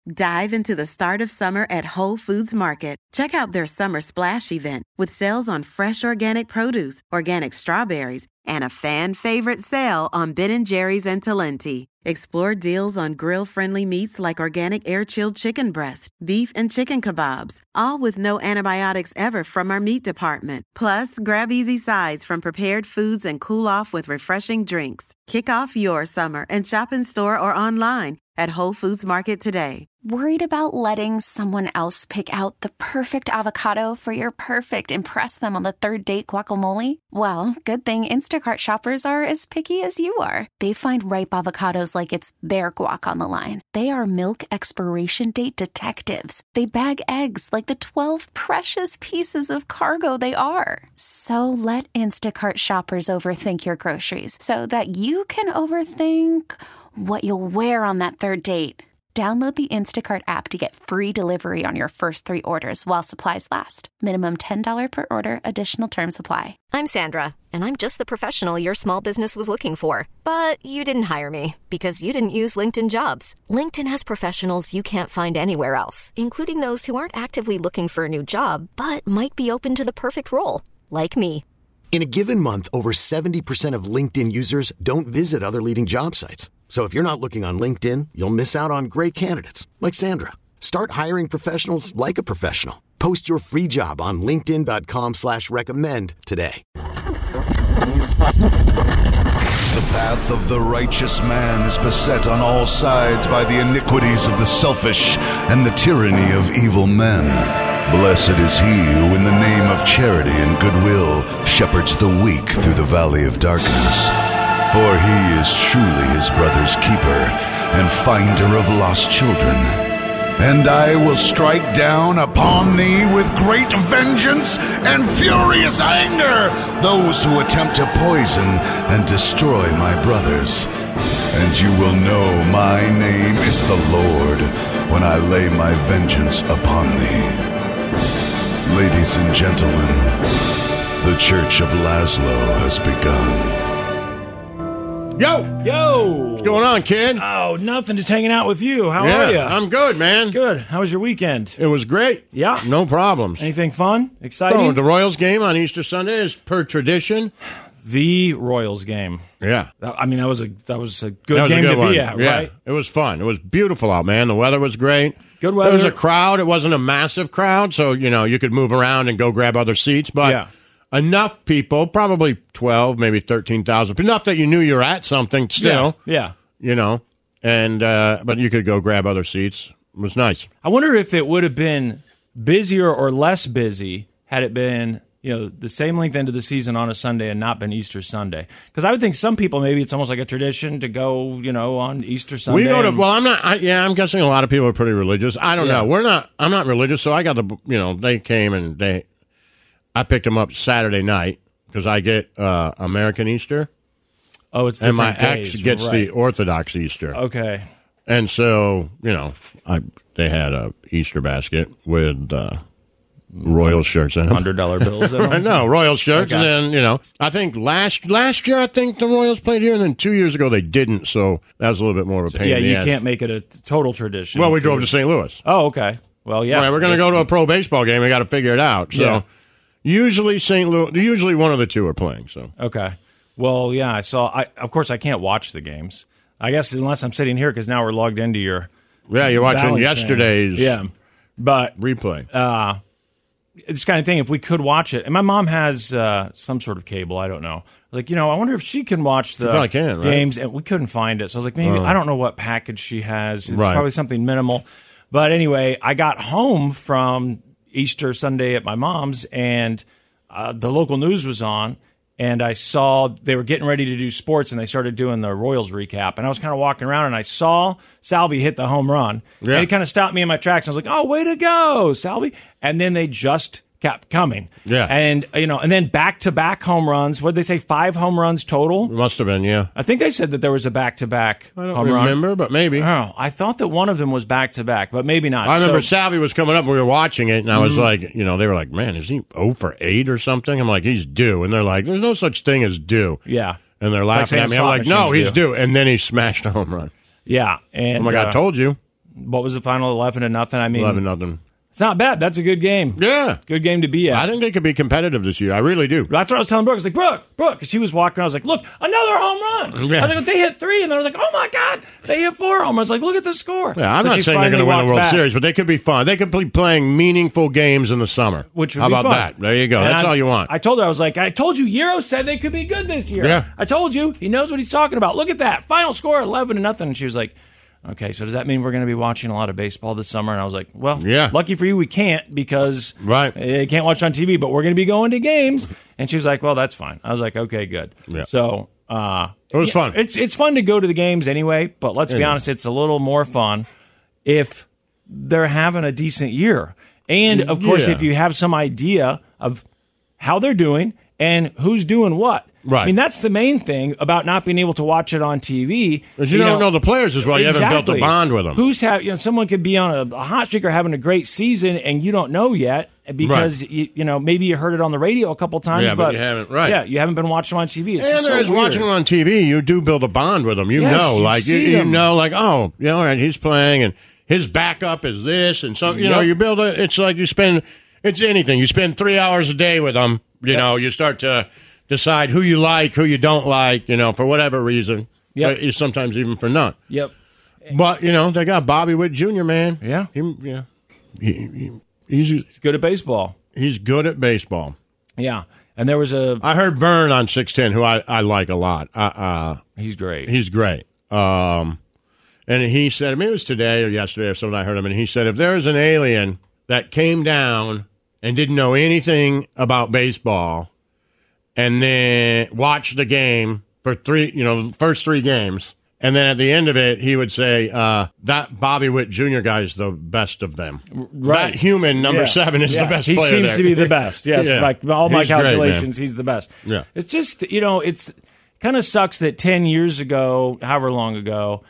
Dive into the start of summer at Whole Foods Market. Check out their Summer Splash event with sales on fresh organic produce, organic strawberries, and a fan-favorite sale on Ben & Jerry's and Talenti. Explore deals on grill-friendly meats like organic air-chilled chicken breast, beef and chicken kebabs, all with no antibiotics ever from our meat department. Plus, grab easy sides from prepared foods and cool off with refreshing drinks. Kick off your summer and shop in store or online at Whole Foods Market today. Worried about letting someone else pick out the perfect avocado for your perfect impress them on the third date guacamole? Well, good thing Instacart shoppers are as picky as you are. They find ripe avocados like it's their guac on the line. They are milk expiration date detectives. They bag eggs like the 12 precious pieces of cargo they are. So let Instacart shoppers overthink your groceries so that you can overthink what you'll wear on that third date. Download the Instacart app to get free delivery on your first 3 orders while supplies last. Minimum $10 per order. Additional terms apply. I'm Sandra, and I'm just the professional your small business was looking for. But you didn't hire me because you didn't use LinkedIn Jobs. LinkedIn has professionals you can't find anywhere else, including those who aren't actively looking for a new job, but might be open to the perfect role, like me. In a given month, over 70% of LinkedIn users don't visit other leading job sites. So if you're not looking on LinkedIn, you'll miss out on great candidates like Sandra. Start hiring professionals like a professional. Post your free job on linkedin.com/recommend today. The path of the righteous man is beset on all sides by the iniquities of the selfish and the tyranny of evil men. Blessed is he who in the name of charity and goodwill shepherds the weak through the valley of darkness. For he is truly his brother's keeper and finder of lost children. And I will strike down upon thee with great vengeance and furious anger those who attempt to poison and destroy my brothers. And you will know my name is the Lord when I lay my vengeance upon thee. Ladies and gentlemen, the Church of Laszlo has begun. Yo! What's going on, kid? Oh, nothing. Just hanging out with you. How are you? I'm good, man. Good. How was your weekend? It was great. Yeah. No problems. Anything fun? Exciting? Oh, the Royals game on Easter Sunday is per tradition. The Royals game. Yeah. I mean, that was a good game to be at, yeah. right? It was fun. It was beautiful out, man. The weather was great. Good weather. There was a crowd. It wasn't a massive crowd, so, you could move around and go grab other seats, but enough people, probably 12, maybe 13,000, enough that you knew you were at something still. Yeah. And but you could go grab other seats. It was nice. I wonder if it would have been busier or less busy had it been, the same length end of the season on a Sunday and not been Easter Sunday. Because I would think some people, maybe it's almost like a tradition to go, on Easter Sunday. We go to, well, I'm not, I'm guessing a lot of people are pretty religious. I don't know. I'm not religious, so I got they came and I picked them up Saturday night because I get American Easter. Oh, it's different and my days, ex gets the Orthodox Easter. Okay. And so, they had a Easter basket with Royal shirts in them. $100 bills in them? I know, Royal shirts. Okay. And then, I think last year, I think the Royals played here, and then 2 years ago they didn't, so that was a little bit more of a pain in the ass. Can't make it a total tradition. Well, we drove to St. Louis. Oh, okay. Well, yeah. Right, we're going to go to a pro baseball game. We got to figure it out. So usually St. Louis, usually one of the two are playing. So okay. Well, yeah, of course, I can't watch the games. I guess unless I'm sitting here because now we're logged into your. Yeah, you're watching yesterday's but replay. This kind of thing, if we could watch it. And my mom has some sort of cable, I don't know. Like, I wonder if she can watch the games. And we couldn't find it. So I was like, maybe, I don't know what package she has. It's probably something minimal. But anyway, I got home from Easter Sunday at my mom's, and the local news was on. And I saw they were getting ready to do sports, and they started doing the Royals recap. And I was kind of walking around, and I saw Salvi hit the home run. Yeah. And it kind of stopped me in my tracks. I was like, oh, way to go, Salvi. And then they just kept coming. Yeah. And, and then back-to-back home runs. What did they say, 5 home runs total? It must have been, yeah. I think they said that there was a back-to-back home run. I don't remember, but maybe. Oh, I thought that one of them was back-to-back, but maybe not. I remember Salvi was coming up, and we were watching it, and I was like, they were like, man, is he 0 for 8 or something? I'm like, he's due. And they're like, there's no such thing as due. Yeah. And they're laughing at me. I'm like, no, he's due. And then he smashed a home run. Yeah. And, I'm like, I told you. What was the final? 11-0. I mean, 11-0. It's not bad. That's a good game. Yeah. Good game to be at. I think they could be competitive this year. I really do. That's what I was telling Brooke. I was like, Brooke, because she was walking around. I was like, look, another home run. Yeah. I was like, they hit 3, and then I was like, oh, my God, they hit 4 home runs. Like, look at the score. Yeah, I'm not saying they're going to win the World Series, but they could be fun. They could be playing meaningful games in the summer. Which would How be about fun. that? There you go. That's all you want. I told her, I was like, I told you, Euro said they could be good this year. Yeah. I told you. He knows what he's talking about. Look at that. Final score, 11-0. And she was like, okay, so does that mean we're going to be watching a lot of baseball this summer? And I was like, well, yeah. Lucky for you, we can't because right. You can't watch on TV, but we're going to be going to games. And she was like, well, that's fine. I was like, okay, good. Yeah. So it was fun. It's fun to go to the games anyway, but let's be honest, it's a little more fun if they're having a decent year. And, of course, if you have some idea of how they're doing and who's doing what. Right. I mean, that's the main thing about not being able to watch it on TV. Because you don't know the players as well. You haven't built a bond with them. Someone could be on a hot streak or having a great season, and you don't know yet because maybe you heard it on the radio a couple times, but you haven't. Right? Yeah, you haven't been watching them on TV. It's watching them on TV, you do build a bond with them. You know, he's playing, and his backup is this, and so you build a. It's like it's anything. You spend 3 hours a day with them. You know, you start to decide who you like, who you don't like, for whatever reason. Yep. Sometimes even for none. Yep. But, they got Bobby Witt Jr., man. Yeah. He's good at baseball. He's good at baseball. Yeah. And there was I heard Vern on 610, who I like a lot. He's great. He's great. And he said, maybe it was today or yesterday or something, I heard him, and he said, if there was an alien that came down and didn't know anything about baseball and then watched the game for the first 3 games, and then at the end of it, he would say, that Bobby Witt Jr. guy is the best of them. Right. That human, number 7, is the best player He seems to be the best. Yes, like all my calculations, great, he's the best. Yeah. It's just, it's kind of sucks that 10 years ago, however long ago,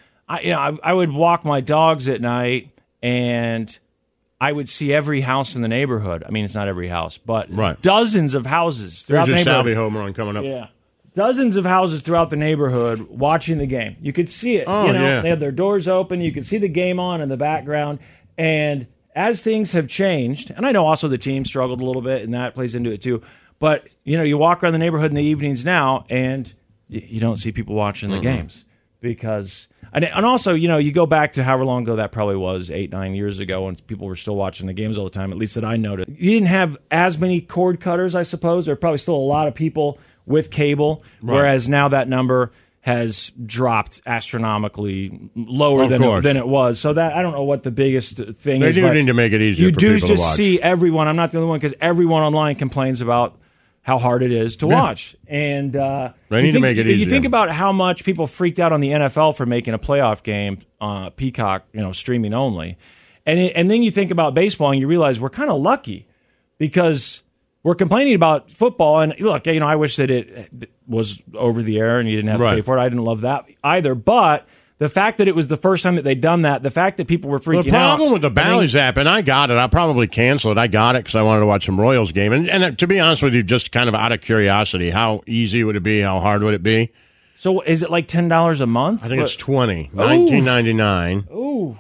I would walk my dogs at night, and I would see every house in the neighborhood. I mean, it's not every house, but dozens of houses throughout the neighborhood. There's your Salvi home run coming up. Yeah. Dozens of houses throughout the neighborhood watching the game. You could see it. Oh, They had their doors open. You could see the game on in the background. And as things have changed, and I know also the team struggled a little bit, and that plays into it too. But, you walk around the neighborhood in the evenings now, and you don't see people watching the games. Because, and also, you go back to however long ago that probably was, 8-9 years ago, when people were still watching the games all the time, at least that I noticed. You didn't have as many cord cutters, I suppose. There are probably still a lot of people with cable, whereas now that number has dropped astronomically lower than it was. So that I don't know what the biggest thing is. They do need to make it easier for people to watch. You do just see everyone. I'm not the only one, because everyone online complains about how hard it is to watch. And they need to make it easier. You think about how much people freaked out on the NFL for making a playoff game Peacock, streaming only. And then you think about baseball and you realize we're kind of lucky because we're complaining about football. And look, I wish that it was over the air and you didn't have to pay for it. I didn't love that either. But the fact that it was the first time that they'd done that, the fact that people were freaking out. The problem with the Bally's app, and I got it, I'll probably cancel it. I got it because I wanted to watch some Royals game. And to be honest with you, just kind of out of curiosity, how easy would it be? How hard would it be? So is it like $10 a month? I think it's $20, $19.99. Ooh.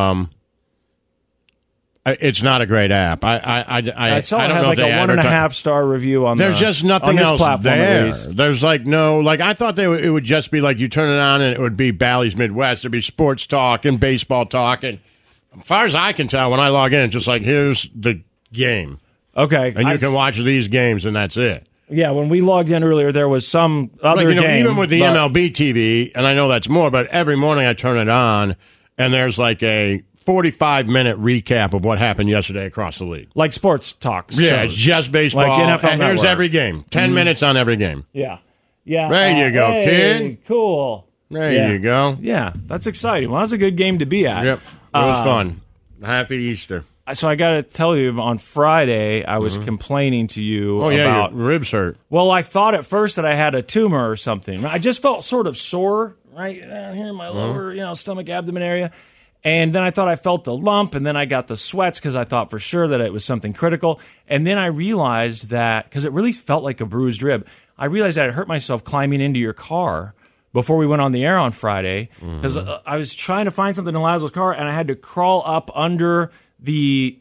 It's not a great app. I saw I it don't had know like if a 1.5-star review on. There's just nothing else platform, there. There's I thought it would just be like you turn it on and it would be Bally's Midwest. There'd be sports talk and baseball talk, and as far as I can tell, when I log in, it's just like here's the game. Okay, and you can watch these games, and that's it. Yeah, when we logged in earlier, there was some other game. Even with the MLB TV, and I know that's more, but every morning I turn it on, and there's like a 45-minute recap of what happened yesterday across the league. Like sports talk shows. Yeah, it's just baseball. Like NFL and here's every game. 10 minutes on every game. Yeah. There you go, kid. Cool. There you go. Yeah, that's exciting. Well, that's a good game to be at. Yep, it was fun. Happy Easter. So I got to tell you, on Friday, I was complaining to you about... your ribs hurt. Well, I thought at first that I had a tumor or something. I just felt sort of sore right down here in my lower stomach, abdomen area. And then I thought I felt the lump, and then I got the sweats because I thought for sure that it was something critical. And then I realized that, because it really felt like a bruised rib, I realized that I hurt myself climbing into your car before we went on the air on Friday, because I was trying to find something in Laszlo's car, and I had to crawl up under the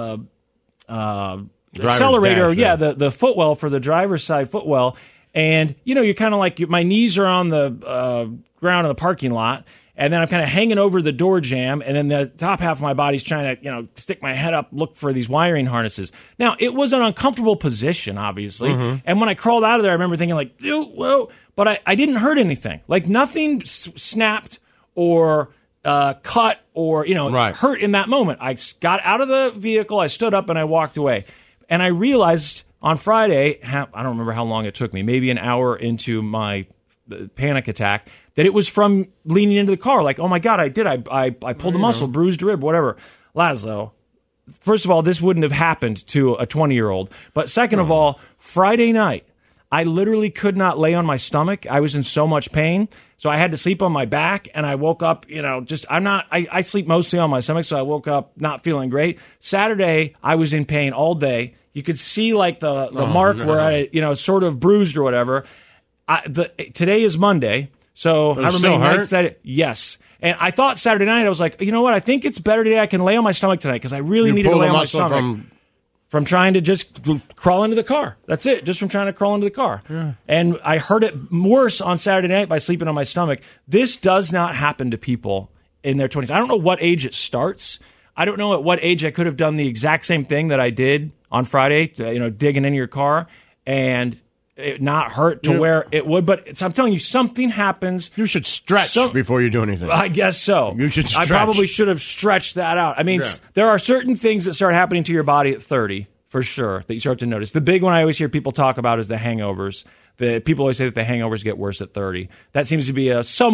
accelerator, dash, the footwell for the driver's side footwell. And, you're kind of like, my knees are on the ground in the parking lot, and then I'm kind of hanging over the door jamb, and then the top half of my body's trying to, stick my head up, look for these wiring harnesses. Now, it was an uncomfortable position, obviously, and when I crawled out of there, I remember thinking, like, whoa, but I didn't hurt anything. Like, nothing snapped or cut or, hurt in that moment. I got out of the vehicle, I stood up, and I walked away. And I realized on Friday, I don't remember how long it took me, maybe an hour into my panic attack, that it was from leaning into the car. Like, oh my God, I did. I pulled a muscle, bruised a rib, whatever. Laszlo, first of all, this wouldn't have happened to a 20-year-old. But second of all, Friday night, I literally could not lay on my stomach. I was in so much pain. So I had to sleep on my back, and I woke up, I sleep mostly on my stomach, so I woke up not feeling great. Saturday, I was in pain all day. You could see like the mark where I, sort of bruised or whatever. Today is Monday, so I remember Saturday. Yes. And I thought Saturday night, I was like, you know what? I think it's better today. I can lay on my stomach tonight because I really needed to lay on my stomach. From trying to just crawl into the car. That's it, just from trying to crawl into the car. Yeah. And I heard it worse on Saturday night by sleeping on my stomach. This does not happen to people in their 20s. I don't know what age it starts. I don't know at what age I could have done the exact same thing that I did on Friday, digging in your car, and it not hurt to where it would. But I'm telling you, something happens. You should stretch before you do anything. I guess so. You should stretch. I probably should have stretched that out. I mean, there are certain things that start happening to your body at 30, for sure, that you start to notice. The big one I always hear people talk about is the hangovers. People always say that the hangovers get worse at 30. That seems to be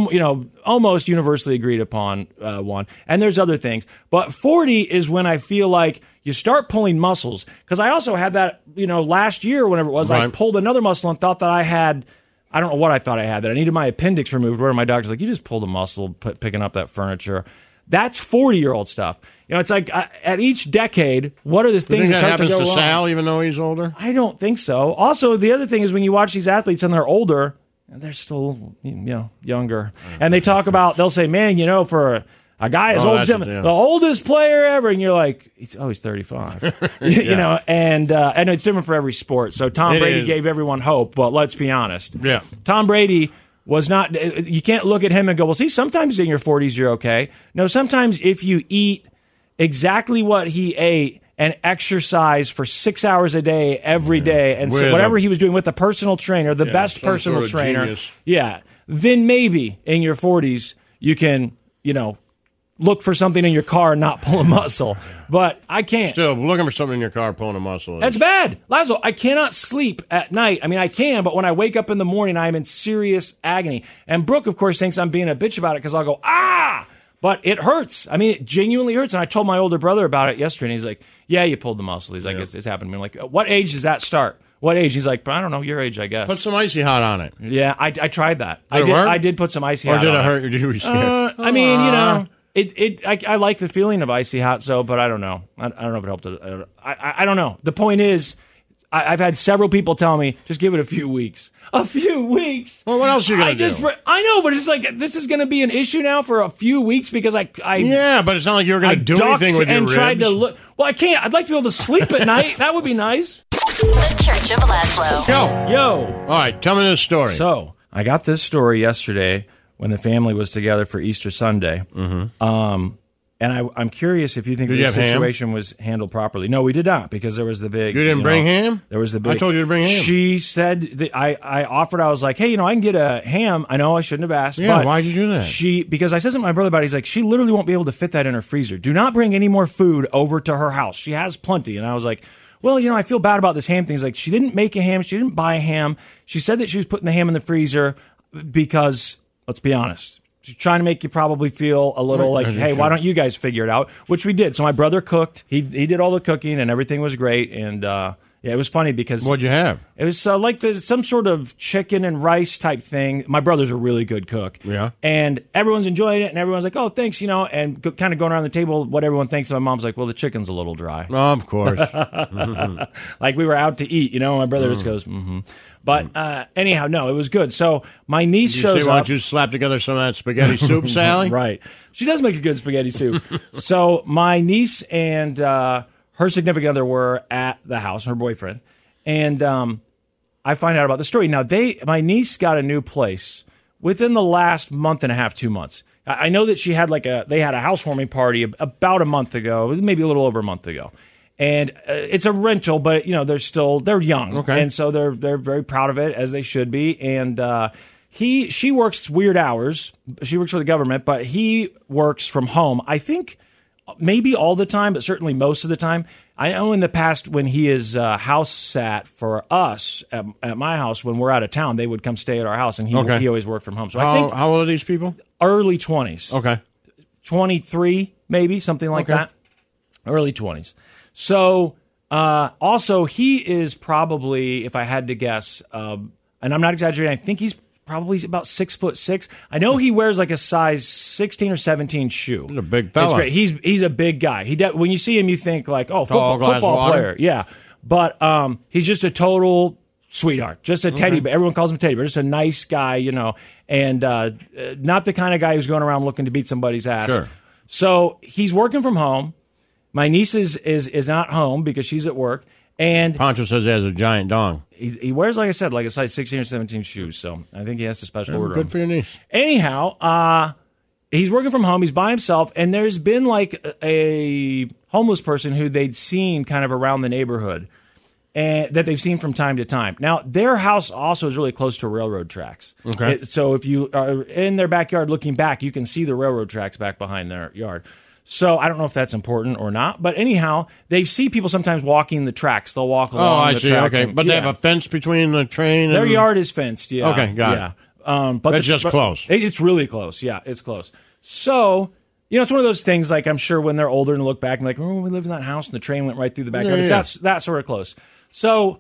almost universally agreed upon one. And there's other things. But 40 is when I feel like you start pulling muscles. Because I also had that, last year, whenever it was, right. I pulled another muscle and thought that I had, I don't know what I thought I had, that I needed my appendix removed, where my doctor's like, you just pulled a muscle picking up that furniture. That's 40-year-old stuff. It's like at each decade, what are the things that start to go wrong? Happens to Sal, even though he's older? I don't think so. Also, the other thing is when you watch these athletes and they're older, and they're still younger, and they talk about, they'll say, man, for a guy as old as him, the oldest player ever, and you're like, he's 35. And I know it's different for every sport. So Tom Brady gave everyone hope, but let's be honest. Yeah. Tom Brady was not, you can't look at him and go, well, see, sometimes in your 40s you're okay. No, sometimes if you eat exactly what he ate and exercise for 6 hours a day every day, and so whatever he was doing with a personal trainer, the best personal trainer, genius. Then maybe in your 40s you can, look for something in your car and not pull a muscle. But I can't. Still, looking for something in your car, pulling a muscle. That's bad. Laszlo, I cannot sleep at night. I mean, I can, but when I wake up in the morning, I'm in serious agony. And Brooke, of course, thinks I'm being a bitch about it because I'll go, ah! But it hurts. I mean, it genuinely hurts. And I told my older brother about it yesterday, and he's like, yeah, you pulled the muscle. He's like, it's happened to me. I'm like, what age does that start? What age? He's like, I don't know, your age, I guess. Put some Icy Hot on it. Yeah, I tried that. I did put some Icy Hot on it. Or did it hurt? Or did you scared? I mean, I like the feeling of Icy Hot, but I don't know. I don't know if it helped. I don't know. The point is, I've had several people tell me, just give it a few weeks. A few weeks? Well, what else are you going to do? I know, but it's like, this is going to be an issue now for a few weeks because yeah, but it's not like you're going to do anything with your ribs. Tried to look. Well, I can't. I'd like to be able to sleep at night. That would be nice. The Church of Laszlo. Yo. All right, tell me this story. So, I got this story yesterday when the family was together for Easter Sunday. Mm-hmm. And I'm curious if you think this situation was handled properly. No, we did not, because there was the big... You didn't bring ham? There was the big... I told you to bring ham. She said... that I offered, I was like, hey, I can get a ham. I know I shouldn't have asked. Yeah, but why'd you do that? Because I said something to my brother about it. He's like, she literally won't be able to fit that in her freezer. Do not bring any more food over to her house. She has plenty. And I was like... Well, I feel bad about this ham thing. It's like, she didn't make a ham. She didn't buy a ham. She said that she was putting the ham in the freezer because, let's be honest, she's trying to make you probably feel a little like, hey, why don't you guys figure it out? Which we did. So my brother cooked. He did all the cooking, and everything was great. And Yeah, it was funny because... What'd you have? It was like some sort of chicken and rice type thing. My brother's a really good cook. Yeah. And everyone's enjoying it, and everyone's like, oh, thanks, and kind of going around the table, what everyone thinks. And my mom's like, well, the chicken's a little dry. Oh, of course. Like we were out to eat, my brother just goes, But anyhow, no, it was good. So my niece shows up. Why don't you slap together some of that spaghetti soup, Sally? Right. She does make a good spaghetti soup. So my niece and... her significant other were at the house, her boyfriend, and I find out about the story. Now, my niece got a new place within the last month and a half, 2 months. I know that she had they had a housewarming party about a month ago, maybe a little over a month ago, and it's a rental, but they're young, okay, and so they're very proud of it, as they should be, and she works weird hours. She works for the government, but he works from home. I think. Maybe all the time, but certainly most of the time. I know in the past when he is house sat for us at my house when we're out of town, they would come stay at our house, and he always worked from home. So I think how old are these people? Early 20s. Okay, 23 maybe, something like that. Early 20s. So also he is probably, if I had to guess, and I'm not exaggerating, I think he's probably about 6'6". I know he wears like a size 16 or 17 shoe. He's a big fella. It's great. He's a big guy. When you see him, you think like, oh, football player. Yeah, but he's just a total sweetheart, just a teddy bear. Everyone calls him teddy bear. Just a nice guy, and not the kind of guy who's going around looking to beat somebody's ass. Sure. So he's working from home. My niece is not home because she's at work. And Pancho says he has a giant dong. He wears, like I said, like a size 16 or 17 shoes. So I think he has a special order. Good for your niece. Anyhow, he's working from home. He's by himself. And there's been like a homeless person who they'd seen kind of around the neighborhood and that they've seen from time to time. Now, their house also is really close to railroad tracks. Okay. So if you are in their backyard looking back, you can see the railroad tracks back behind their yard. So I don't know if that's important or not, but anyhow, they see people sometimes walking the tracks. They'll walk along the tracks. Okay, but they have a fence between the train and... Their yard is fenced, yeah. Okay, got it. But that's just close. It's really close, yeah, it's close. So, it's one of those things, like I'm sure when they're older and look back and like, remember when we lived in that house and the train went right through the backyard? It's that sort of close. So,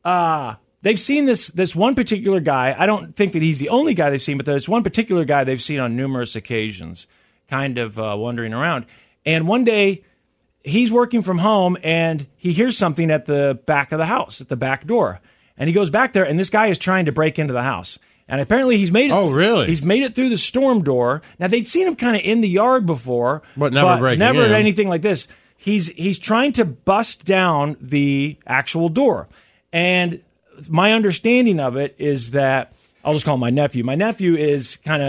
they've seen this one particular guy. I don't think that he's the only guy they've seen, but there's one particular guy they've seen on numerous occasions. Kind of wandering around. And one day, he's working from home, and he hears something at the back of the house, at the back door. And he goes back there, and this guy is trying to break into the house. And apparently he's made it. Oh, really? He's made it through the storm door. Now, they'd seen him kind of in the yard before. But never anything like this. He's trying to bust down the actual door. And my understanding of it is that, I'll just call him my nephew. My nephew is kind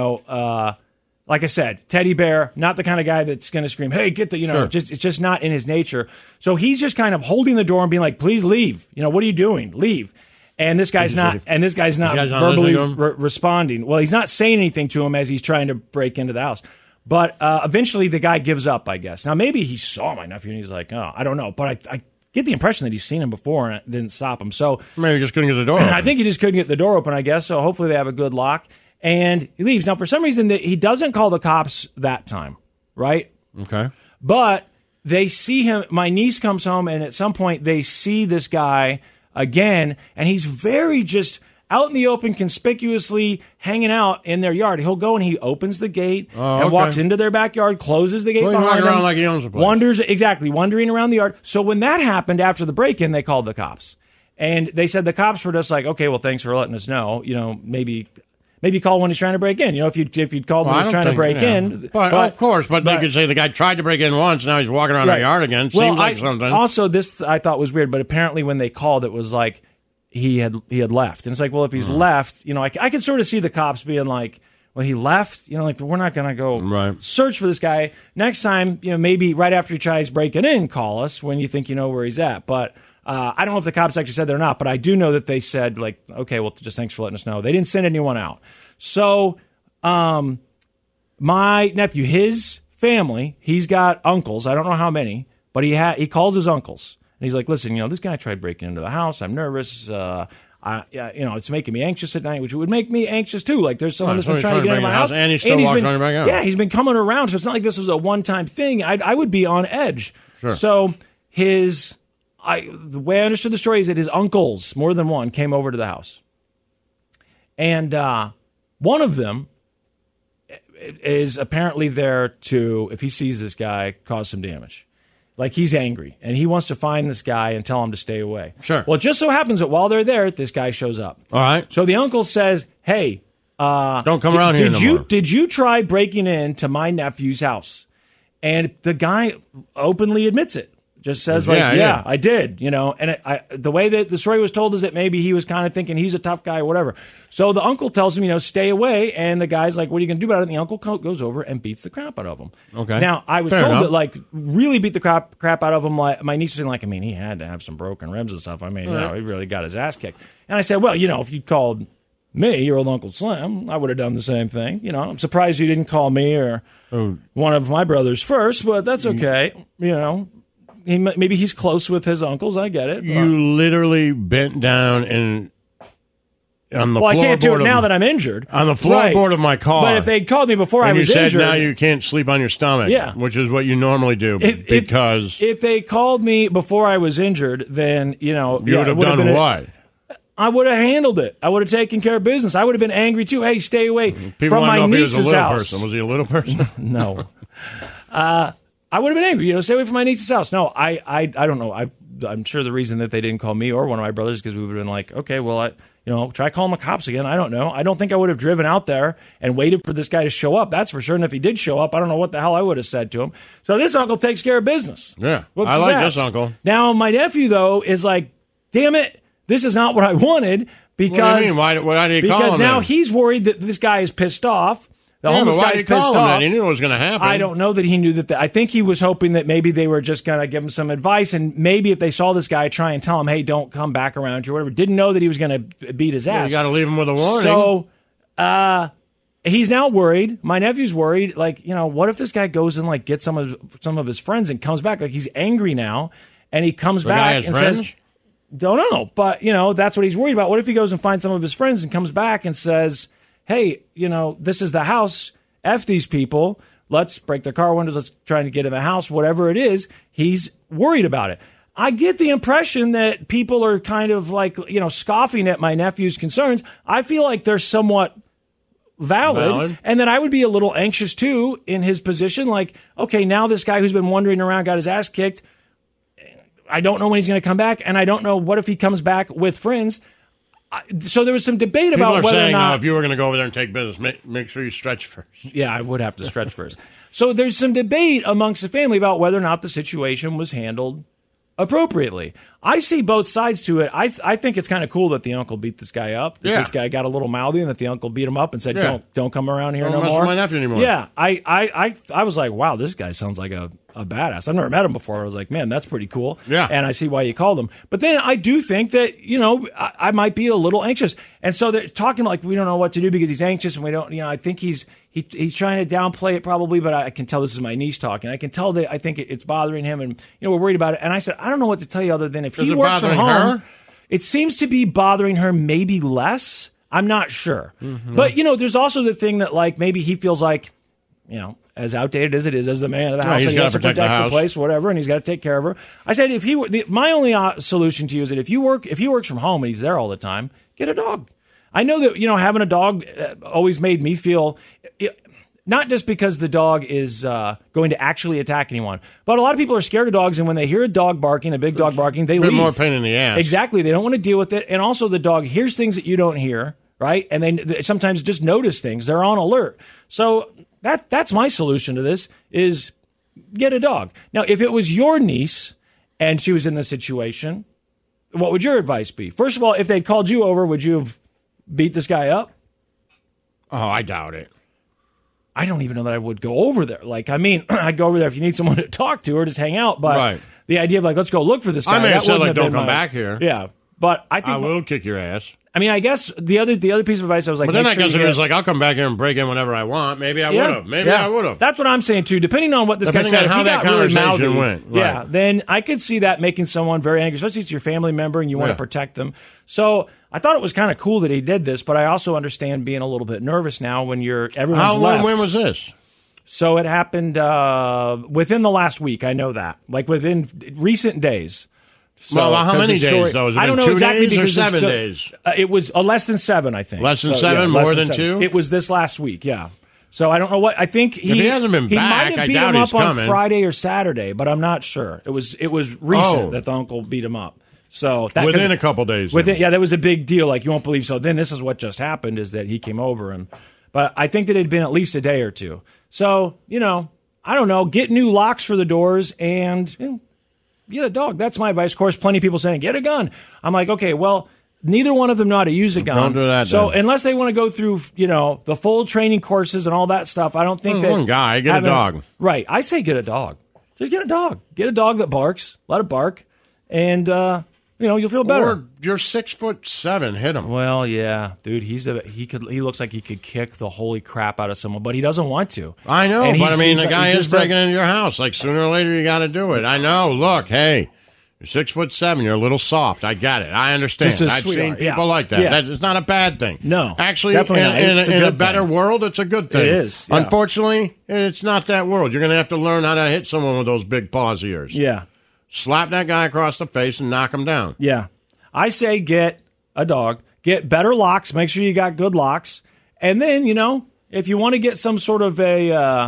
of, like I said, teddy bear, not the kind of guy that's going to scream, hey, get the, Sure. it's just not in his nature. So he's just kind of holding the door and being like, please leave. What are you doing? Leave. And this guy's not verbally responding. Well, he's not saying anything to him as he's trying to break into the house. But eventually the guy gives up, I guess. Now, maybe he saw my nephew and he's like, oh, I don't know. But I get the impression that he's seen him before and it didn't stop him. So maybe he just couldn't get the door open. I think he just couldn't get the door open, I guess. So hopefully they have a good lock. And he leaves. Now, for some reason, he doesn't call the cops that time, right? Okay. But they see him. My niece comes home, and at some point, they see this guy again, and he's very just out in the open, conspicuously hanging out in their yard. He'll go and he opens the gate and walks into their backyard, closes the gate behind him. Around like he owns the place. Wandering around the yard. So when that happened after the break-in, they called the cops. And they said the cops were just like, okay, well, thanks for letting us know. Maybe call when he's trying to break in. If you'd called when he's trying to break in. But of course, but they could say the guy tried to break in once, now he's walking around the yard again. Seems like something. Also, this I thought was weird, but apparently when they called, it was like he had left. And it's like, well, if he's left, I could sort of see the cops being like, well, he left, we're not going to go search for this guy. Next time, maybe right after he tries breaking in, call us when you think you know where he's at. But I don't know if the cops actually said that or not, but I do know that they said, like, okay, well, just thanks for letting us know. They didn't send anyone out. So my nephew, his family, he's got uncles. I don't know how many, but he calls his uncles. And he's like, listen, this guy tried breaking into the house. I'm nervous. It's making me anxious at night, which would make me anxious, too. Like, there's someone that's been trying to get into my house. And he still walks running back out. Yeah, he's been coming around, so it's not like this was a one-time thing. I would be on edge. Sure. So his the way I understood the story is that his uncles, more than one, came over to the house. And one of them is apparently there to, if he sees this guy, cause some damage. Like, he's angry, and he wants to find this guy and tell him to stay away. Sure. Well, it just so happens that while they're there, this guy shows up. All right. So the uncle says, hey, don't come around here no more. Did you try breaking into my nephew's house? And the guy openly admits it. Just says, yeah, I did, And the way that the story was told is that maybe he was kind of thinking he's a tough guy or whatever. So the uncle tells him, stay away. And the guy's like, what are you going to do about it? And the uncle goes over and beats the crap out of him. Okay. Now, I was told that, really beat the crap out of him. Like, my niece was saying, he had to have some broken ribs and stuff. He really got his ass kicked. And I said, well, if you called me, your old Uncle Slim, I would have done the same thing. I'm surprised you didn't call me or one of my brothers first, but that's okay. Maybe he's close with his uncles. I get it. You literally bent down and on the floorboard. I can't do it now that I'm injured. On the floorboard of my car. But if they'd called me before I was injured, you said now you can't sleep on your stomach. Yeah, which is what you normally do. Because if they called me before I was injured, then you would have done what? I would have handled it. I would have taken care of business. I would have been angry too. Hey, stay away from my niece's house. Was he a little person? No. I would have been angry, stay away from my niece's house. No, I don't know. I'm sure the reason that they didn't call me or one of my brothers is because we would have been like, okay, well, try calling the cops again. I don't know. I don't think I would have driven out there and waited for this guy to show up. That's for sure. And if he did show up, I don't know what the hell I would have said to him. So this uncle takes care of business. Yeah, I like this uncle. Now, my nephew, though, is like, damn it, this is not what I wanted because... What do you mean? Why did he call him Because now he's worried that this guy is pissed off. The homeless guy's pissed off. He knew it was going to happen. I don't know that he knew that. I think he was hoping that maybe they were just going to give him some advice, and maybe if they saw this guy, try and tell him, "Hey, don't come back around here," or whatever. Didn't know that he was going to beat his ass. You got to leave him with a warning. So, he's now worried. My nephew's worried. Like, what if this guy goes and gets some of his friends and comes back? Like, he's angry now, and he comes back and says, "Don't know," but that's what he's worried about. What if he goes and finds some of his friends and comes back and says, hey, this is the house. F these people. Let's break their car windows. Let's try to get in the house. Whatever it is, he's worried about it. I get the impression that people are kind of scoffing at my nephew's concerns. I feel like they're somewhat valid. And that I would be a little anxious, too, in his position. Like, okay, now this guy who's been wandering around got his ass kicked. I don't know when he's going to come back, and I don't know what if he comes back with friends. So there was some debate about whether or not... if you were going to go over there and take business, make sure you stretch first. Yeah, I would have to stretch first. So there's some debate amongst the family about whether or not the situation was handled appropriately. I see both sides to it. I think it's kind of cool that the uncle beat this guy up. That this guy got a little mouthy and that the uncle beat him up and said, don't come around here no more. Don't mess with my nephew anymore. Yeah, I was like, wow, this guy sounds like a badass. I've never met him before. I was like, man, that's pretty cool. Yeah. And I see why you called him. But then I do think that, I might be a little anxious. And so they're talking like we don't know what to do because he's anxious and we don't, I think he's trying to downplay it probably, but I can tell this is my niece talking. I can tell that I think it's bothering him and, we're worried about it. And I said, I don't know what to tell you other than if he works from home, it seems to be bothering her maybe less. I'm not sure. Mm-hmm. But, there's also the thing that maybe he feels like, as outdated as it is, as the man of the house, he's he has to protect the place, whatever, and he's got to take care of her. I said, my only solution to you is that if he works from home and he's there all the time, get a dog. I know that having a dog always made me feel, not just because the dog is going to actually attack anyone, but a lot of people are scared of dogs, and when they hear a dog barking, a big dog barking, they leave. More pain in the ass. Exactly, they don't want to deal with it, and also the dog hears things that you don't hear, right? And they sometimes just notice things. They're on alert. So that's my solution to this is get a dog. Now, if it was your niece and she was in this situation, what would your advice be? First of all, if they'd called you over, would you have beat this guy up? Oh, I doubt it. I don't even know that I would go over there. I'd go over there if you need someone to talk to or just hang out. But the idea of let's go look for this guy. I may have said don't come back here. Yeah, but I think I will kick your ass. I guess the other piece of advice I was like, but then I guess it was I'll come back here and break in whenever I want. Maybe I would have. Maybe I would have. That's what I'm saying too. Depending on what this guy said, if how he that got really mouthy, went, right. Then I could see that making someone very angry, especially if it's your family member and you want to protect them. So I thought it was kind of cool that he did this, but I also understand being a little bit nervous now when everyone's left. When was this? So it happened within the last week. I know that, within recent days. So, well, how many days, though? Has it I don't been know 2 exactly days or because 7 days? It was less than 7, I think. Less than 7, more than 2? It was this last week, yeah. So I don't know what I think if he hasn't been back, might have beat I doubt him he's up coming. on Friday or Saturday, but I'm not sure. It was recent that the uncle beat him up. So that, within a couple days. Yeah, that was a big deal. Like, you won't believe. So then this is what just happened, is that he came over, but I think that it had been at least a day or two. So, I don't know, get new locks for the doors and get a dog. That's my advice. Of course, plenty of people saying, get a gun. I'm like, okay, well, neither one of them know how to use a gun. Don't do that. So unless they want to go through, the full training courses and all that stuff, I don't think that one guy, get a dog. Right. I say get a dog. Just get a dog. Get a dog that barks. Let it bark. And, you'll feel better. Or you're 6'7", hit him. Well, yeah, dude, he looks like he could kick the holy crap out of someone, but he doesn't want to. I know, but I mean, the guy is breaking into your house. Like, sooner or later, you got to do it. I know. Look, hey, you're 6'7", you're a little soft. I got it. I understand. I've seen people like that. Yeah. It's not a bad thing. No, actually, in a better world, it's a good thing. It is. Yeah. Unfortunately, it's not that world. You're going to have to learn how to hit someone with those big paws of yours. Yeah. Slap that guy across the face and knock him down. Yeah. I say get a dog, get better locks, make sure you got good locks. And then, if you want to get some sort of I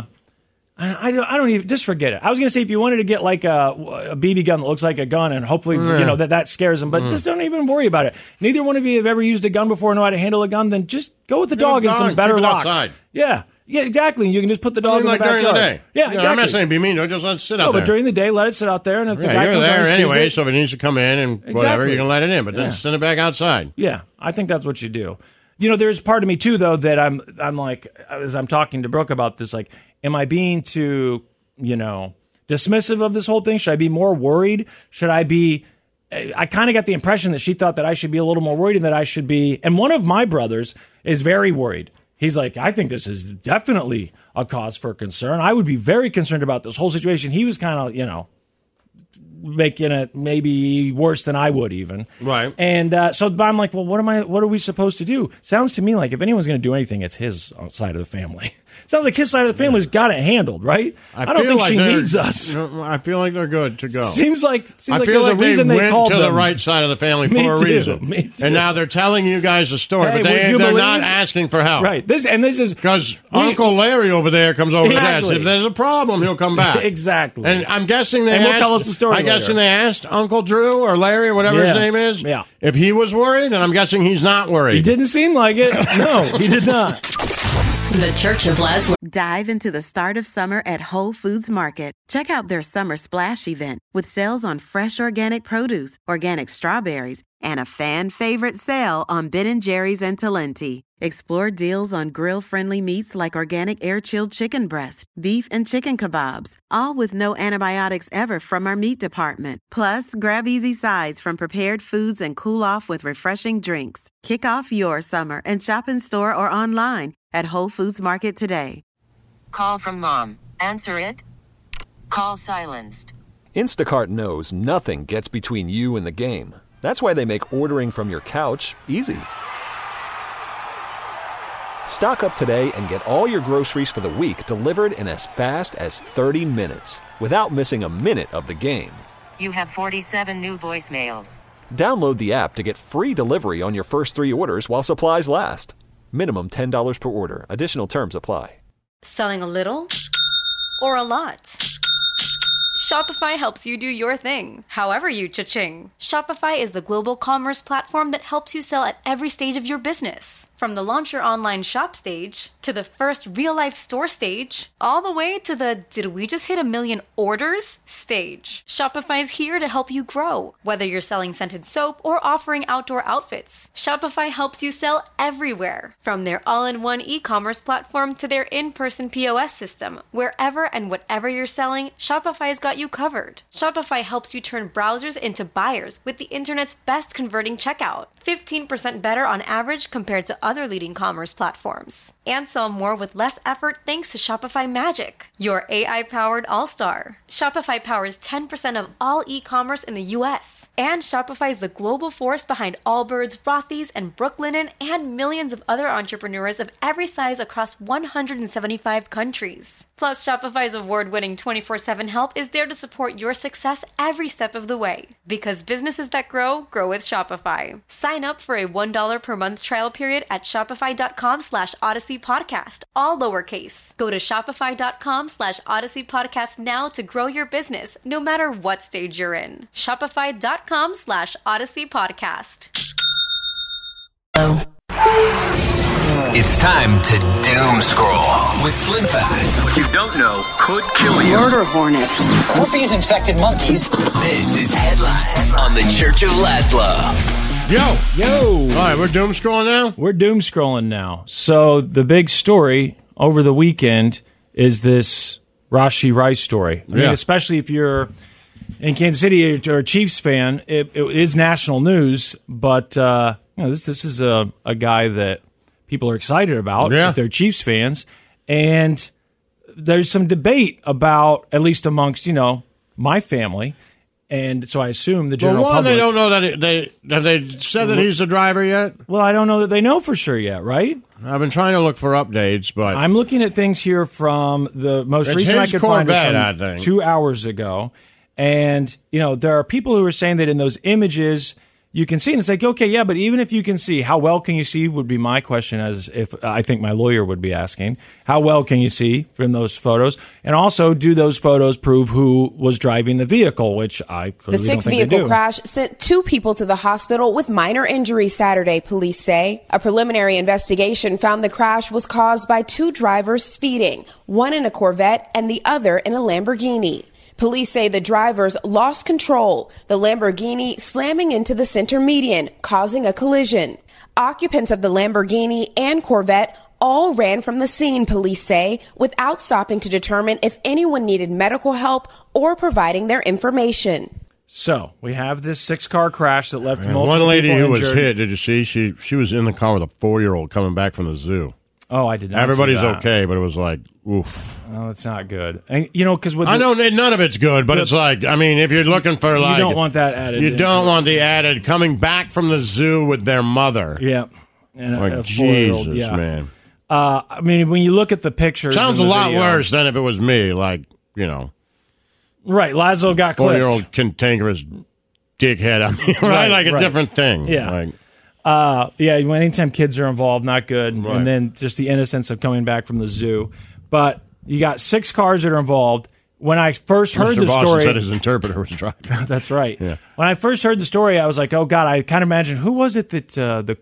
don't even, just forget it. I was going to say if you wanted to get like a BB gun that looks like a gun and hopefully, that scares them, but just don't even worry about it. Neither one of you have ever used a gun before or know how to handle a gun, then just go with the dog and some better locks. Outside. Yeah. Yeah, exactly. You can just put the dog in the backyard. During the day. Yeah, exactly. I'm not saying be mean. Just let it sit out there. But during the day, let it sit out there. And if the guy you're comes there on and anyway, sees it, so if it needs to come in and whatever, you can let it in. But then send it back outside. Yeah, I think that's what you do. There's part of me too, though, that I'm like, as I'm talking to Brooke about this, like, am I being too, dismissive of this whole thing? Should I be more worried? Should I be? I kind of got the impression that she thought that I should be a little more worried and that I should be. And one of my brothers is very worried. He's like, I think this is definitely a cause for concern. I would be very concerned about this whole situation. He was kind of, making it maybe worse than I would even. Right. And so I'm like, well, what are we supposed to do? Sounds to me like if anyone's going to do anything, it's his side of the family. Sounds like his side of the family's got it handled, right? I don't think she needs us. I feel like they're good to go. Seems like there's a reason they called them. To the right side of the family for a reason. Me too. And now they're telling you guys a story, but they're not asking for help. Right. This is because Uncle Larry over there comes over to ask. If there's a problem, he'll come back. Exactly. And I'm guessing they will tell us the story. I'm guessing they asked Uncle Drew or Larry or whatever his name is. Yeah. If he was worried, and I'm guessing he's not worried. He didn't seem like it. No, he did not. The Church of Laszlo. Dive into the start of summer at Whole Foods Market. Check out their Summer Splash event with sales on fresh organic produce, organic strawberries, and a fan favorite sale on Ben & Jerry's and Talenti. Explore deals on grill-friendly meats like organic air-chilled chicken breast, beef and chicken kebabs, all with no antibiotics ever from our meat department. Plus, grab easy sides from prepared foods and cool off with refreshing drinks. Kick off your summer and shop in store or online at Whole Foods Market today. Call from mom. Answer it. Call silenced. Instacart knows nothing gets between you and the game. That's why they make ordering from your couch easy. Stock up today and get all your groceries for the week delivered in as fast as 30 minutes without missing a minute of the game. You have 47 new voicemails. Download the app to get free delivery on your first 3 orders while supplies last. Minimum $10 per order. Additional terms apply. Selling a little or a lot? Shopify helps you do your thing, however you cha-ching. Shopify is the global commerce platform that helps you sell at every stage of your business. From the launch your online shop stage, to the first real-life store stage, all the way to the did we just hit 1 million orders stage. Shopify is here to help you grow. Whether you're selling scented soap or offering outdoor outfits, Shopify helps you sell everywhere. From their all-in-one e-commerce platform to their in-person POS system, wherever and whatever you're selling, Shopify's got you covered. Shopify helps you turn browsers into buyers with the internet's best converting checkout. 15% better on average compared to other leading commerce platforms. And sell more with less effort thanks to Shopify Magic, your AI-powered all-star. Shopify powers 10% of all e-commerce in the U.S. And Shopify is the global force behind Allbirds, Rothy's, and Brooklinen, and millions of other entrepreneurs of every size across 175 countries. Plus, Shopify's award-winning 24/7 help is there to support your success every step of the way. Because businesses that grow, grow with Shopify. Sign up for a $1 per month trial period at shopify.com/Odyssey Podcast, all lowercase. Go to shopify.com/Odyssey Podcast now to grow your business, no matter what stage you're in. Shopify.com/Odyssey Podcast. It's time to doom scroll with Slim Fast. What you don't know could kill you. Murder hornets. Herpes-infected monkeys. This is Headlines on the Church of Laszlo. Yo! All right, we're doom scrolling now? We're doom scrolling now. So the big story over the weekend is this Rashee Rice story. I mean, especially if you're in Kansas City or a Chiefs fan, it is national news, but this is a guy that people are excited about if they're Chiefs fans. And there's some debate about, at least amongst, my family. And so I assume the general public. They don't know that have they said that he's the driver yet? Well, I don't know that they know for sure yet, right? I've been trying to look for updates, but I'm looking at things here from the most recent I could find from 2 hours ago. And, there are people who are saying that in those images you can see, and it's like, okay, yeah, but even if you can see, how well can you see would be my question, as if I think my lawyer would be asking. How well can you see from those photos? And also, do those photos prove who was driving the vehicle, which I clearly don't think they do. The 6-vehicle crash sent 2 people to the hospital with minor injuries Saturday, police say. A preliminary investigation found the crash was caused by 2 drivers speeding, one in a Corvette and the other in a Lamborghini. Police say the drivers lost control, the Lamborghini slamming into the center median, causing a collision. Occupants of the Lamborghini and Corvette all ran from the scene, police say, without stopping to determine if anyone needed medical help or providing their information. So, we have this 6-car crash that left multiple one lady people who injured. was hit, did you see? She was in the car with a 4-year-old coming back from the zoo. Oh, I did not Everybody's see that. Okay, but it was like, oof. Oh, it's not good. And, because I know none of it's good, but it's like, I mean, if you're looking for like... You don't want that added. You don't want the added coming back from the zoo with their mother. Yeah. And like, a Jesus, man. I mean, when you look at the pictures... Sounds a lot worse than if it was me, like, Right, Laszlo got clipped. 4-year-old cantankerous dickhead. I mean, right? Like a different thing. Yeah. Like, anytime kids are involved, not good. Right. And then just the innocence of coming back from the zoo. But you got 6 cars that are involved. When I first heard Mr. the Boston story... said his interpreter was driving. That's right. Yeah. When I first heard the story, I was like, oh, God, I kind of imagine, who was it that